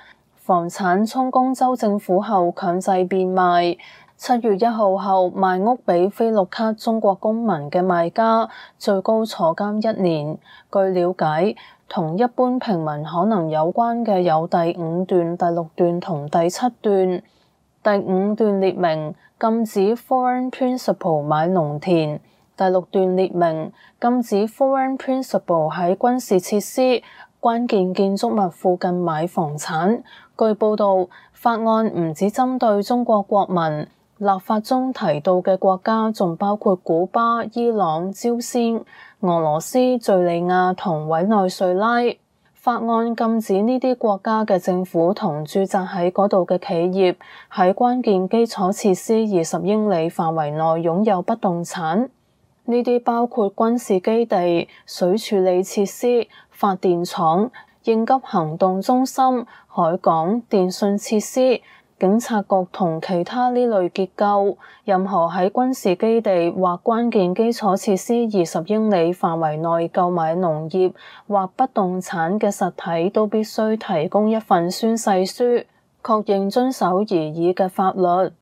房產充公州政府後強制變賣。7月1號後賣屋俾非綠卡中國公民嘅賣家，最高坐監1年。據了解，同一般平民可能有關嘅有第5段、第6段同第7段。第5段列明禁止 foreign principal 買農田，第6段列明禁止 foreign principal 喺軍事設施、關鍵建築物附近買房產。據報道，法案唔只針對中國國民，立法中提到嘅國家仲包括古巴、伊朗、朝鮮、俄羅斯、敘利亞同委內瑞拉。法案禁止呢啲國家嘅政府同駐紮喺嗰度嘅企業喺關鍵基礎設施20英里範圍內擁有不動產。呢啲包括軍事基地、水處理設施、發電廠、應急行動中心、海港、電訊設施、警察局同其他呢類結構。任何喺軍事基地或關鍵基礎設施20英里範圍內購買農業或不動產嘅實體都必須提供一份宣誓書，確認遵守擬議嘅法律。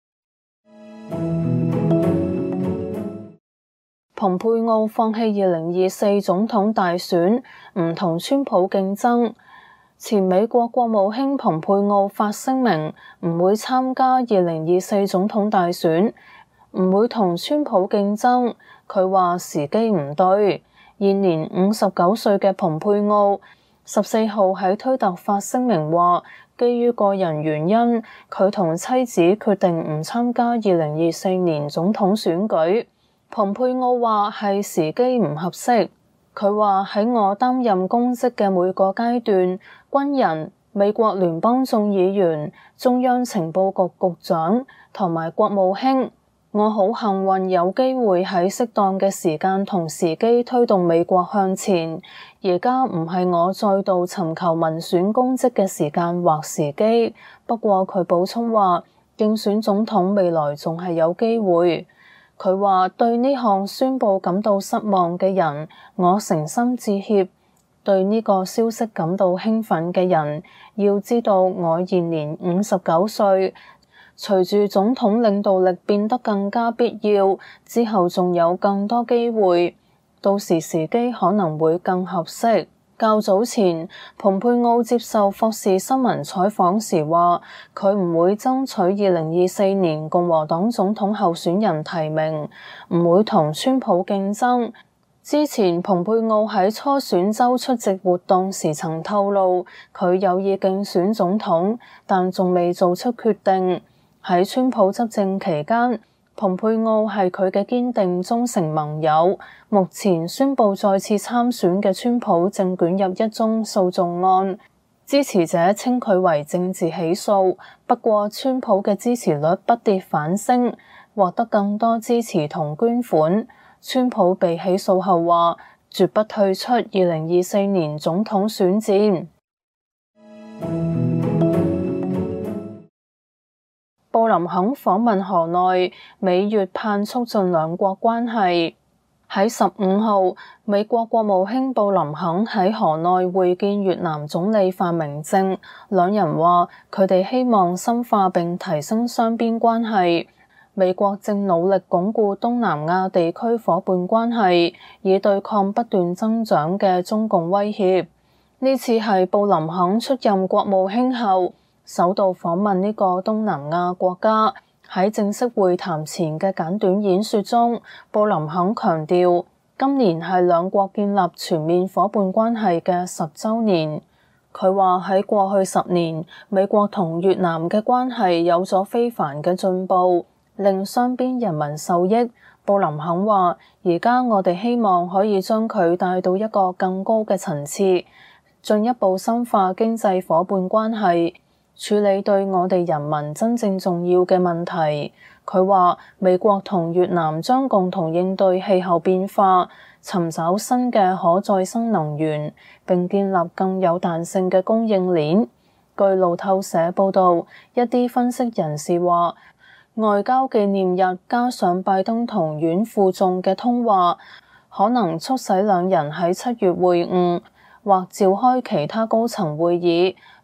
蓬佩奧放棄2024總統大選，唔同川普競爭。前美國國務卿蓬佩奧發聲明唔會參加2024總統大選，唔會同川普競爭。佢話時機唔對。現年59歲嘅蓬佩奧14號喺推特發聲明話，基於個人原因，佢同妻子決定唔參加2024年總統選舉。蓬佩奧話係時機唔合適。佢話喺我擔任公職嘅每個階段，軍人、美國聯邦眾議員、中央情報局局長同埋國務卿，我好幸運有機會喺適當嘅時間同時機推動美國向前。而家唔係我再度尋求民選公職嘅時間或時機。不過佢補充話，競選總統未來仲係有機會。佢話對呢項宣佈感到失望嘅人，我誠心致歉；對呢個消息感到興奮嘅人，要知道我現年59歲，隨住總統領導力變得更加必要，之後仲有更多機會，到時時機可能會更合適。較早前，蓬佩奧接受霍士新聞採訪時話，佢唔會爭取2024年共和黨總統候選人提名，唔會同川普競爭。之前，蓬佩奧喺初選週出席活動時曾透露，佢有意競選總統，但仲未做出決定。喺川普執政期間，蓬佩奧係佢嘅堅定忠誠盟友。目前宣布再次參選嘅川普正捲入一宗訴訟案，支持者稱佢為政治起訴。不過川普嘅支持率不跌反升，獲得更多支持同捐款。川普被起訴後話，絕不退出2024年總統選戰。布林肯訪問河內，美越盼促進兩國關係。喺15號，美國國務卿布林肯喺河內會見越南總理范明政，兩人話佢哋希望深化並提升雙邊關係。美國正努力鞏固東南亞地區夥伴關係，以對抗不斷增長嘅中共威脅。呢次係布林肯出任國務卿後首度訪問呢個東南亞國家。喺正式會談前嘅簡短演說中，布林肯強調，今年係兩國建立全面夥伴關係嘅10週年。佢話喺過去10年，美國同越南嘅關係有咗非凡嘅進步，令雙邊人民受益。布林肯話，而家我哋希望可以將佢帶到一個更高嘅層次，進一步深化經濟夥伴關係，處理對我哋人民真正重要嘅問題。佢話美國同越南將共同應對氣候變化，尋找新嘅可再生能源，並建立更有彈性嘅供應鏈。據路透社報導，一啲分析人士話，外交紀念日加上拜登同阮富仲嘅通話，可能促使兩人喺7月會晤，或召開其他高層會議。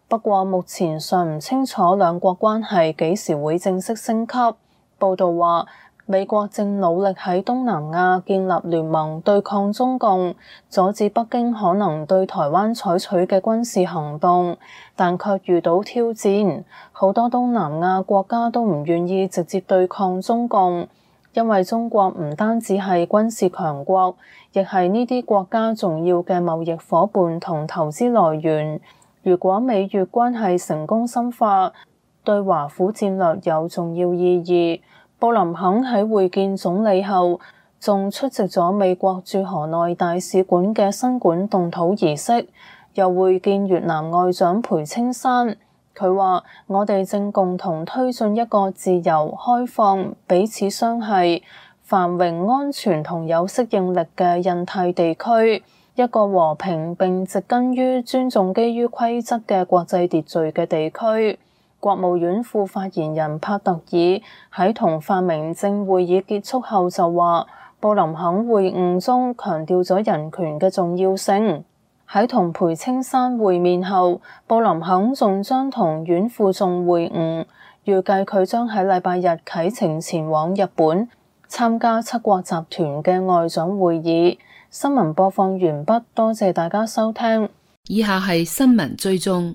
不過目前尚唔清楚兩國關係幾時會正式升級。報道話，美國正努力喺東南亞建立聯盟對抗中共，阻止北京可能對台灣採取嘅軍事行動，但卻遇到挑戰。好多東南亞國家都唔願意直接對抗中共，因為中國唔單止係軍事強國，亦係呢啲國家重要嘅貿易夥伴同投資來源。如果美越關係成功深化，對華府戰略有重要意義。布林肯喺會見總理後，仲出席咗美國駐河內大使館嘅新館動土儀式，又會見越南外長裴青山。佢話：我哋正共同推進一個自由、開放、彼此相繫、繁榮、安全同有適應力嘅印太地區，一個和平並植根於尊重基於規則嘅國際秩序嘅地區。國務院副發言人帕特爾喺同范明政會議結束後就話，布林肯會晤中強調咗人權嘅重要性。喺同裴青山會面後，布林肯仲將同阮富仲會晤，預計佢將喺禮拜日啟程前往日本參加七國集團嘅外長會議。新聞播放完畢，多謝大家收聽。 以下係新聞追蹤。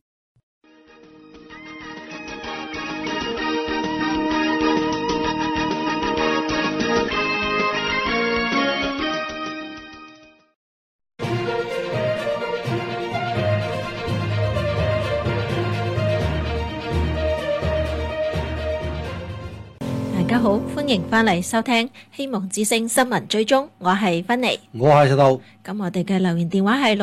大家好，歡迎翻嚟收聽希望之聲新聞追蹤，我係芬妮， 我係石頭。 咁我哋嘅留言電話係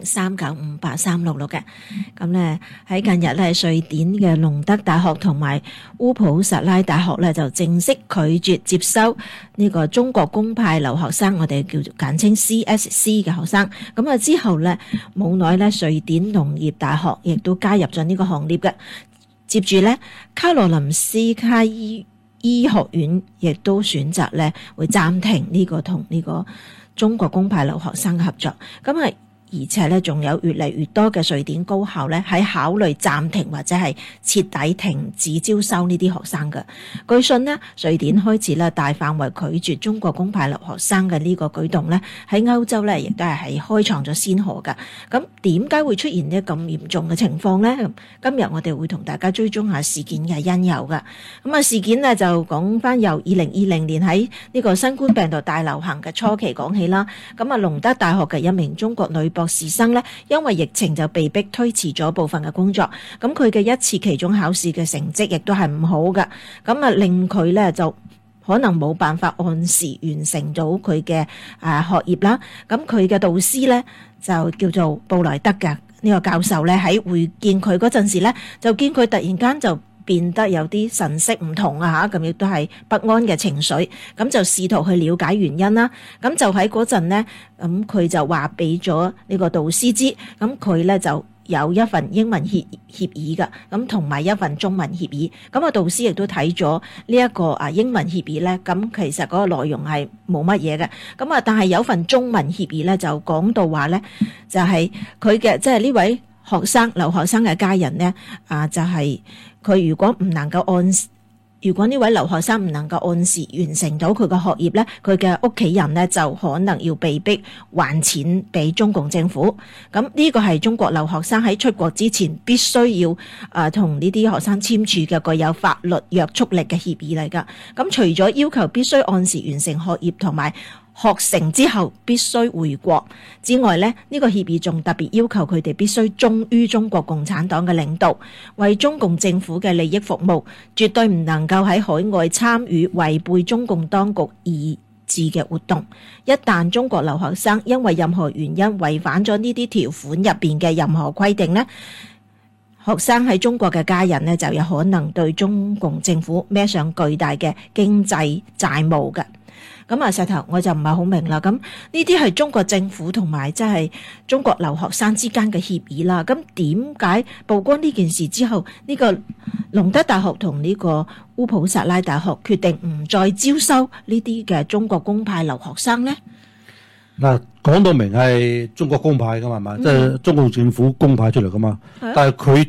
65039583666嘅。咁咧喺近日咧，瑞典嘅隆德大學同埋烏普薩拉大學咧就正式拒絕接收呢個中國公派留學生，我哋叫做簡稱 CSC 嘅學生。咁啊之後咧冇耐咧，瑞典農業大學亦都加入咗呢個行列嘅。接住咧，卡羅林斯卡醫學院亦都選擇咧會暫停呢個同呢個中國公派留學生嘅合作，咁啊而且咧仲有越嚟越多嘅瑞典高校咧喺考慮暫停或者係徹底停止招收呢啲學生嘅。據信呢，瑞典開始咧大範圍拒絕中國公派留學生嘅呢個舉動咧，喺歐洲咧亦都係開創咗先河㗎。咁點解會出現呢咁嚴重嘅情況咧？今日我哋會同大家追蹤下事件嘅因由㗎。咁啊事件呢就講翻由2020年喺呢個新冠病毒大流行嘅初期講起啦。咁啊隆德大學嘅一名中國女博士生咧，因為疫情就被迫推遲咗部分嘅工作，咁佢嘅一次期中考試嘅成績亦都係唔好㗎，咁啊令佢咧就可能冇辦法按時完成到佢嘅學業啦。咁佢嘅導師咧就叫做布萊德嘅呢個教授咧，喺會見佢嗰陣時咧，就見佢突然間就變得有啲神色唔同啊嚇，咁亦都係不安嘅情緒，咁就試圖去了解原因啦。咁就喺嗰陣呢，咁佢就話俾咗呢個導師知，咁佢咧就有一份英文協議㗎，咁同埋一份中文協議。咁啊導師亦都睇咗呢一個英文協議咧，咁其實嗰個內容係冇乜嘢嘅。咁啊，但係有份中文協議咧就講到話咧，就係佢嘅即係呢位學生留學生嘅家人咧，就係佢如果呢位留學生唔能夠按時完成到佢嘅學業咧，佢嘅屋企人咧就可能要被逼還錢俾中共政府。咁呢個係中國留學生喺出國之前必須要同呢啲學生簽署嘅具有法律約束力嘅協議嚟㗎。咁除咗要求必須按時完成學業同埋學成之後必須回國之外咧，呢個協議仲特別要求佢哋必須忠於中國共產黨嘅領導，為中共政府嘅利益服務，絕對唔能夠喺海外參與違背中共當局意志嘅活動。一旦中國留學生因為任何原因違反咗呢啲條款入邊嘅任何規定咧，學生喺中國嘅家人咧就有可能對中共政府孭上巨大嘅經濟債務嘅。咁啊，石頭我就唔係好明啦。咁呢啲係中國政府同埋即係中國留學生之間嘅協議啦。咁點解曝光呢件事之後，呢個隆德大學同呢個烏普薩拉大學決定唔再招收呢啲嘅中國公派留學生呢？ 嗱，講到明係中國公派噶嘛，係嘛？即係中共政府公派出嚟噶嘛。但係佢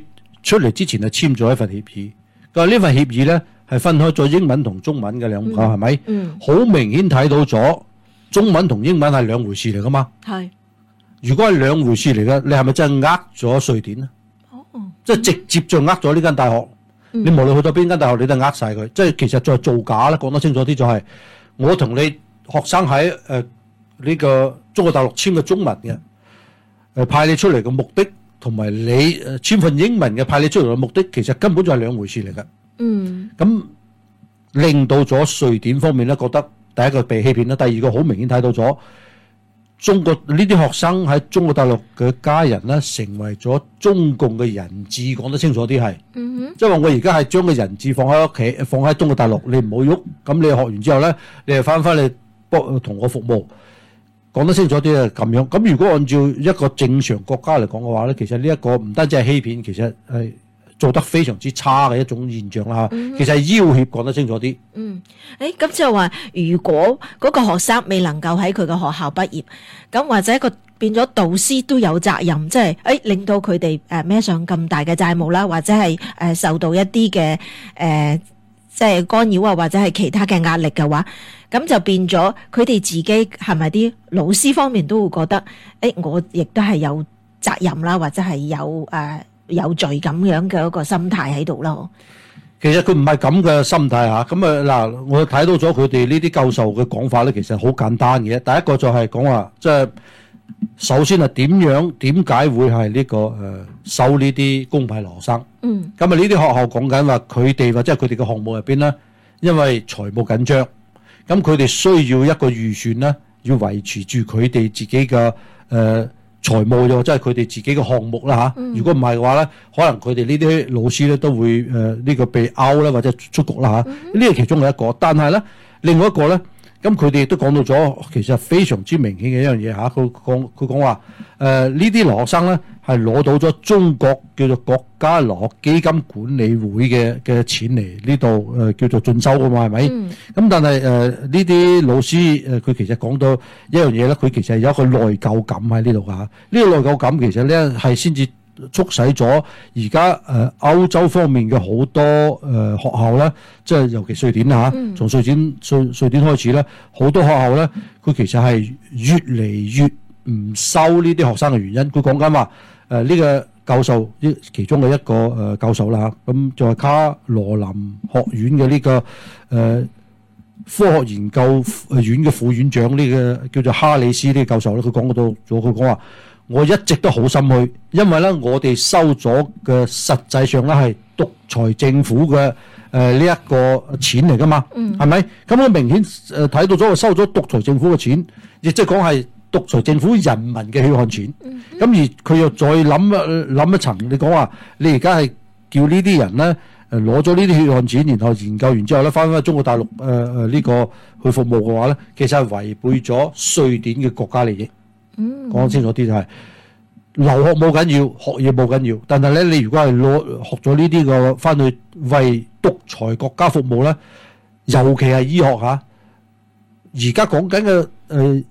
出嚟之前係簽咗一份協議，佢話呢份協議咧係分開咗英文同中文嘅兩個，係咪？好明顯睇到咗中文同英文係兩回事嚟噶嘛。 係。 如果係兩回事嚟嘅，你係咪真係呃咗瑞典咧？即係直接就呃咗呢間大學。你無論去到邊間大學，你都呃晒佢。即係其實再造假啦，講得清楚啲就係我同你學生喺呢個中國大陸簽嘅中文嘅派你出嚟嘅目的，同埋你簽份英文嘅派你出嚟嘅目的，其實根本就係兩回事嚟嘅。咁令到咗瑞典方面咧覺得第一個被欺騙啦，第二個好明顯睇到咗中國呢啲學生喺中國大陸嘅家人咧成為咗中共嘅人質，講得清楚啲係，即係話我而家係將個人質放喺屋企，放喺中國大陸，你唔好喐，咁你學完之後咧，你就翻嚟同我服務，講得清楚啲係咁樣。咁如果按照一個正常國家嚟講嘅話咧，其實呢一個唔單止係欺騙，其實係做得非常之差嘅一種現象啦。其實係要挾，講得清楚啲。 咁即係話，如果嗰個學生未能夠喺佢嘅學校畢業，咁或者變咗導師都有責任，即係令到佢哋孭上咁大嘅債務啦，或者係受到一啲嘅即係干擾啊，或者係其他嘅壓力嘅話，咁就變咗佢哋自己係咪啲老師方面都會覺得我亦都係有責任啦，或者係有罪咁樣嘅一個心態喺度啦。 其實佢唔係咁嘅心態嚇，咁嗱，我睇到咗佢哋呢啲教授嘅講法咧，其實好簡單嘅。第一個就係講話，即係首先係點解會係呢個收呢啲公派留學生？咁呢啲學校講緊話佢哋或者係佢哋嘅項目入邊咧，因為財務緊張，咁佢哋需要一個預算咧，要維持住佢哋自己嘅財務又即係佢哋自己嘅項目啦嚇。如果唔係嘅話咧，可能佢哋呢啲老師咧都會呢個被 out 啦或者出局啦嚇。呢個其中係一個，但係咧另外一個咧，咁佢哋亦都講到咗，其實非常之明顯嘅一樣嘢嚇。佢講話呢啲留學生咧係攞到咗中國叫做國家留學基金管理會嘅錢嚟呢度叫做進修㗎嘛，係咪？咁但係呢啲老師佢其實講到一樣嘢咧，佢其實係有一個內疚感喺呢度㗎。呢個內疚感其實咧係先至促使咗而家歐洲方面嘅好多學校咧，即係尤其瑞典啦嚇，從瑞典開始咧，好多學校咧佢其實係越嚟越唔收呢啲學生嘅原因。佢講緊話呢個教授其中嘅一個教授啦嚇，咁就係卡羅林學院嘅呢個科學研究院嘅副院長，呢個叫做哈里斯呢個教授咧，佢講到咗，佢講話我一直都好心虛，因為咧我哋收咗嘅實際上咧係獨裁政府嘅呢一個錢嚟噶嘛，係咪？咁我明顯睇到咗我收咗獨裁政府嘅錢，亦即係講係獨裁政府人民嘅血汗錢。咁而佢又再諗一層，你講話你而家係叫呢啲人咧攞咗呢啲血汗錢，然後研究完之後咧翻返中國大陸呢個去服務嘅話咧，其實係違背咗瑞典嘅國家利益。講清楚啲就係留學冇緊要，學嘢冇緊要，但係咧你如果係學咗呢啲個翻去為獨裁國家服務咧，尤其係醫學嚇，而家講緊嘅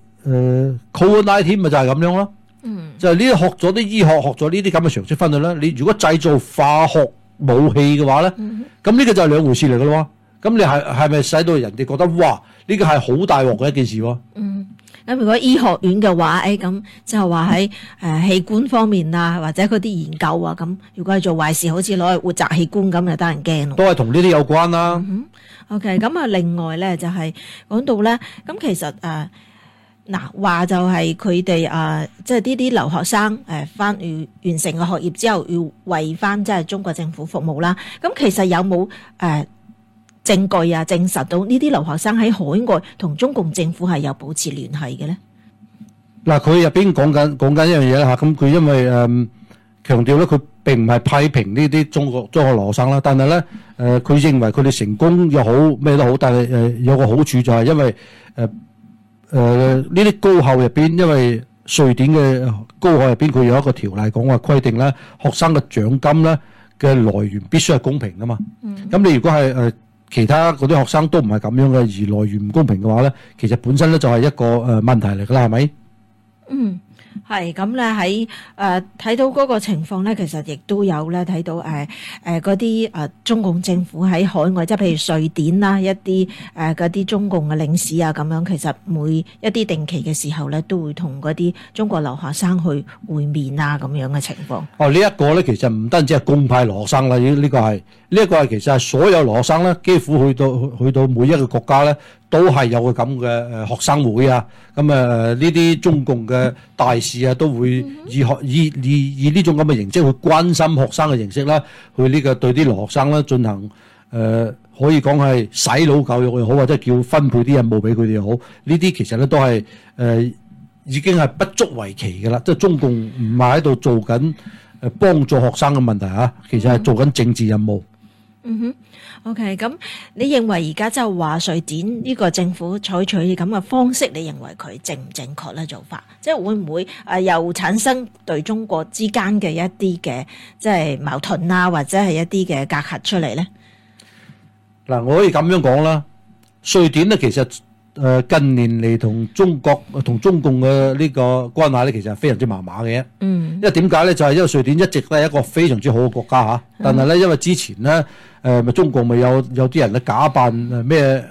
COVID-19 咪就係咁樣咯。就係呢啲學咗啲醫學，學咗呢啲咁嘅常識翻去咧，你如果製造化學武器嘅話咧，咁呢個就係兩回事嚟嘅咯。咁你係咪使到人哋覺得哇呢個係好大鑊嘅一件事喎？ 咁如果醫學院嘅話，咁就係話喺器官方面啊，或者嗰啲研究啊，咁如果係做壞事，好似攞去活摘器官咁，就得人驚咯。 都係同呢啲有關啦。 OK， 咁啊，另外咧就係講到咧，咁其實話就係佢哋即係呢啲留學生翻完成個學業之後，要為翻即係中國政府服務啦。咁其實有冇證據啊，證實到呢啲留學生喺海外同中共政府係有保持聯繫嘅咧？ 嗱，佢入邊講緊一樣嘢啦嚇，咁佢因為強調咧，佢並唔係批評呢啲中學留學生啦，但係咧佢認為佢哋成功又好咩都好，但係有個好處就係因為呢啲高校入邊，因為瑞典嘅高校入邊佢有一個條例講話規定咧，學生嘅獎金咧嘅來源必須係公平噶嘛。咁你如果係其他嗰啲學生都唔係咁樣嘅，而來源唔公平嘅話咧，其實本身咧就係一個問題嚟㗎啦，係咪？ 係咁咧，喺睇到嗰個情況咧，其實亦都有咧睇到嗰啲中共政府喺海外，即係譬如瑞典啦，一啲嗰啲中共嘅領事啊咁樣，其實每一啲定期嘅時候咧，都會同嗰啲中國留學生去會面啊咁樣嘅情況。 哦，呢一個咧其實唔單止係公派留學生啦，呢個係其實係所有留學生咧，幾乎去到每一個國家咧，都係有個咁嘅學生會啊。咁呢啲中共嘅大使啊，都會以呢種咁嘅形式去關心學生嘅形式啦，去呢個對啲留學生啦進行可以講係洗腦教育又好，或者叫分配啲任務俾佢哋又好，呢啲其實咧都係已經係不足為奇㗎啦。即係中共唔係喺度做緊幫助學生嘅問題啊，其實係做緊政治任務。 嗯哼，OK， 咁你認為而家就話瑞典呢個政府採取咁嘅方式，你認為佢正唔正確咧做法？即係會唔會又產生對中國之間嘅一啲嘅即係矛盾啊，或者係一啲嘅隔閡出嚟咧？ 嗱，我可以咁樣講啦，瑞典咧其實近年嚟同中共嘅呢個關係咧，其實係非常之麻麻嘅。因為點解咧？就係因為瑞典一直都係一個非常之好嘅國家嚇，但係咧因為之前咧咪中共咪有啲人咧假扮咩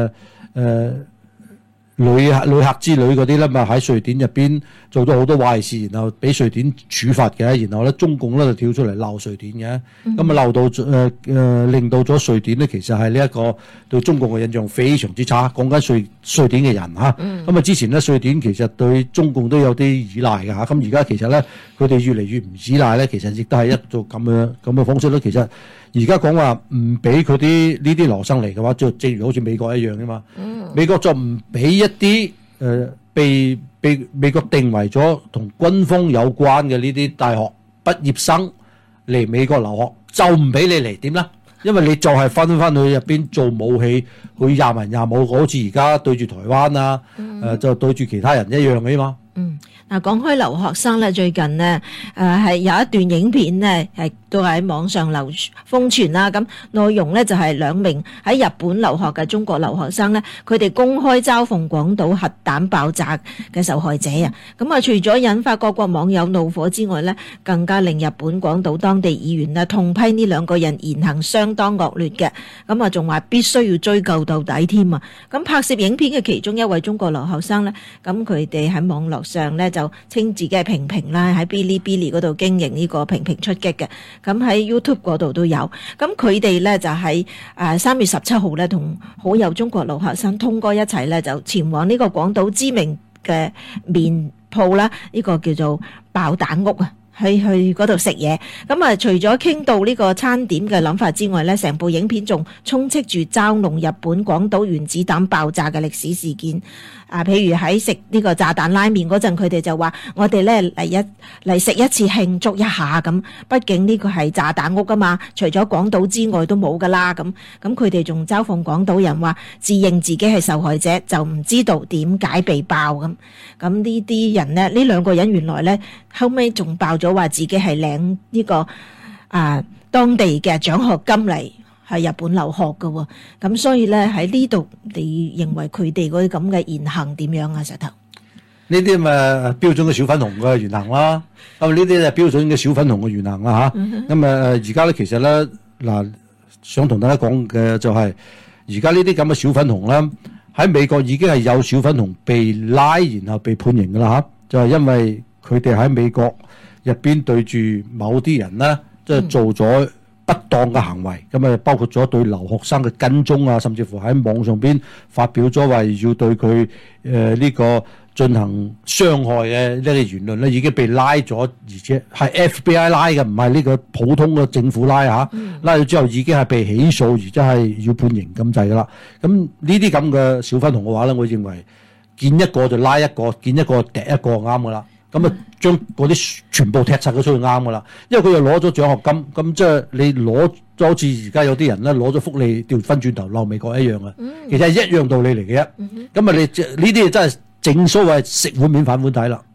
旅客之類嗰啲咧，咪喺瑞典入邊做咗好多壞事，然後俾瑞典處罰嘅，然後咧中共咧就跳出嚟鬧瑞典嘅，咁啊鬧到令到咗瑞典咧，其實係呢一個對中共嘅印象非常之差。講緊瑞典嘅人嚇，咁啊之前咧瑞典其實對中共都有啲依賴嘅嚇，咁而家其實咧佢哋越嚟越唔依賴咧，其實亦都係一種咁嘅方式咯。其實而家講話唔俾佢啲呢啲留學生嚟嘅話，就正如好似美國一樣嘅嘛。美國就唔俾一啲被美國定為咗同軍方有關嘅呢啲大學畢業生嚟美國留學，就唔俾你嚟點啦？因為你就係翻去入邊做武器，去廿文廿武，好似而家對住台灣啊，就對住其他人一樣嘅嘛。 嗱，講開留學生咧，最近呢係有一段影片呢係都喺網上瘋傳啦。咁內容呢就係兩名喺日本留學嘅中國留學生呢，佢哋公開嘲諷廣島核彈爆炸嘅受害者啊。咁啊，除咗引發各國網友怒火之外呢，更加令日本廣島當地議員啊痛批呢兩個人言行相當惡劣嘅。咁啊，仲話必須要追究到底添啊。咁拍攝影片嘅其中一位中國留學生呢，咁佢哋喺網絡上呢就稱自己係平平啦，喺 Bilibili 嗰度經營呢個平平出擊嘅，咁喺 YouTube 嗰度都有。咁佢哋咧就喺3月17號咧，同好友中國留學生通哥一齊咧，就前往呢個廣島知名嘅麵鋪啦，呢個叫做爆彈屋啊。去嗰度食嘢，咁啊除咗傾到呢個餐點嘅諗法之外咧，成部影片仲充斥住嘲弄日本廣島原子彈爆炸嘅歷史事件。譬如喺食呢個炸彈拉麵嗰陣，佢哋就話：我哋咧嚟食一次慶祝一下咁。畢竟呢個係炸彈屋㗎嘛，除咗廣島之外都冇㗎啦。咁佢哋仲嘲諷廣島人話自認自己係受害者，就唔知道點解被爆咁。咁呢啲人呢，呢兩個人原來咧後尾仲爆咗話自己係領呢個當地嘅獎學金嚟喺日本留學嘅喎。咁所以咧喺呢度，你認為佢哋嗰啲咁嘅言行點樣啊？石頭呢啲咪標準嘅小粉紅嘅言行啦。咁呢啲就標準嘅小粉紅嘅言行啦嚇。咁而家咧其實咧嗱，想同大家講嘅就係而家呢啲咁嘅小粉紅咧，喺美國已經係有小粉紅被拉，然後被判刑㗎啦嚇。就係因為佢哋喺美國入邊對住某啲人咧，即係做咗不當嘅行為，咁包括咗對留學生嘅跟蹤啊，甚至乎喺網上邊發表咗話要對佢呢個進行傷害嘅呢個言論咧，已經被拉咗，而且係 FBI 拉嘅，唔係呢個普通嘅政府拉嚇。拉咗之後已經係被起訴，而且係要判刑咁滯噶啦。咁呢啲咁嘅小粉紅嘅話咧，我認為見一個就拉一個，見一個掟一個啱噶啦。咁啊，將嗰啲全部踢晒咗出去啱噶啦，因為佢又攞咗獎學金，咁即係你攞咗好似而家有啲人咧攞咗福利調翻轉頭鬧美國一樣啊，其實係一樣道理嚟嘅啫。咁啊，你呢啲真係正所謂食碗面反碗底啦。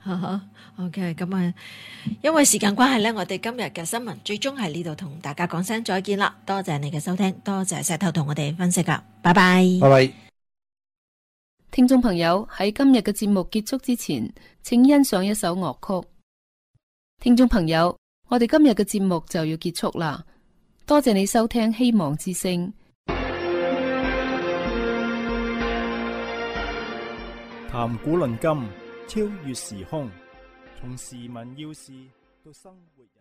OK， 咁啊，因為時間關係咧，我哋今日嘅新聞最終喺呢度同大家講聲再見啦。多謝你嘅收聽，多謝石頭同我哋分析噶，拜拜。 拜拜。 聽眾朋友，喺今日嘅節目結束之前，請欣賞一首樂曲。聽眾朋友，我哋今日嘅節目就要結束啦，多謝你收聽希望之聲。 談古論今，超越時空，從時聞要事到生活。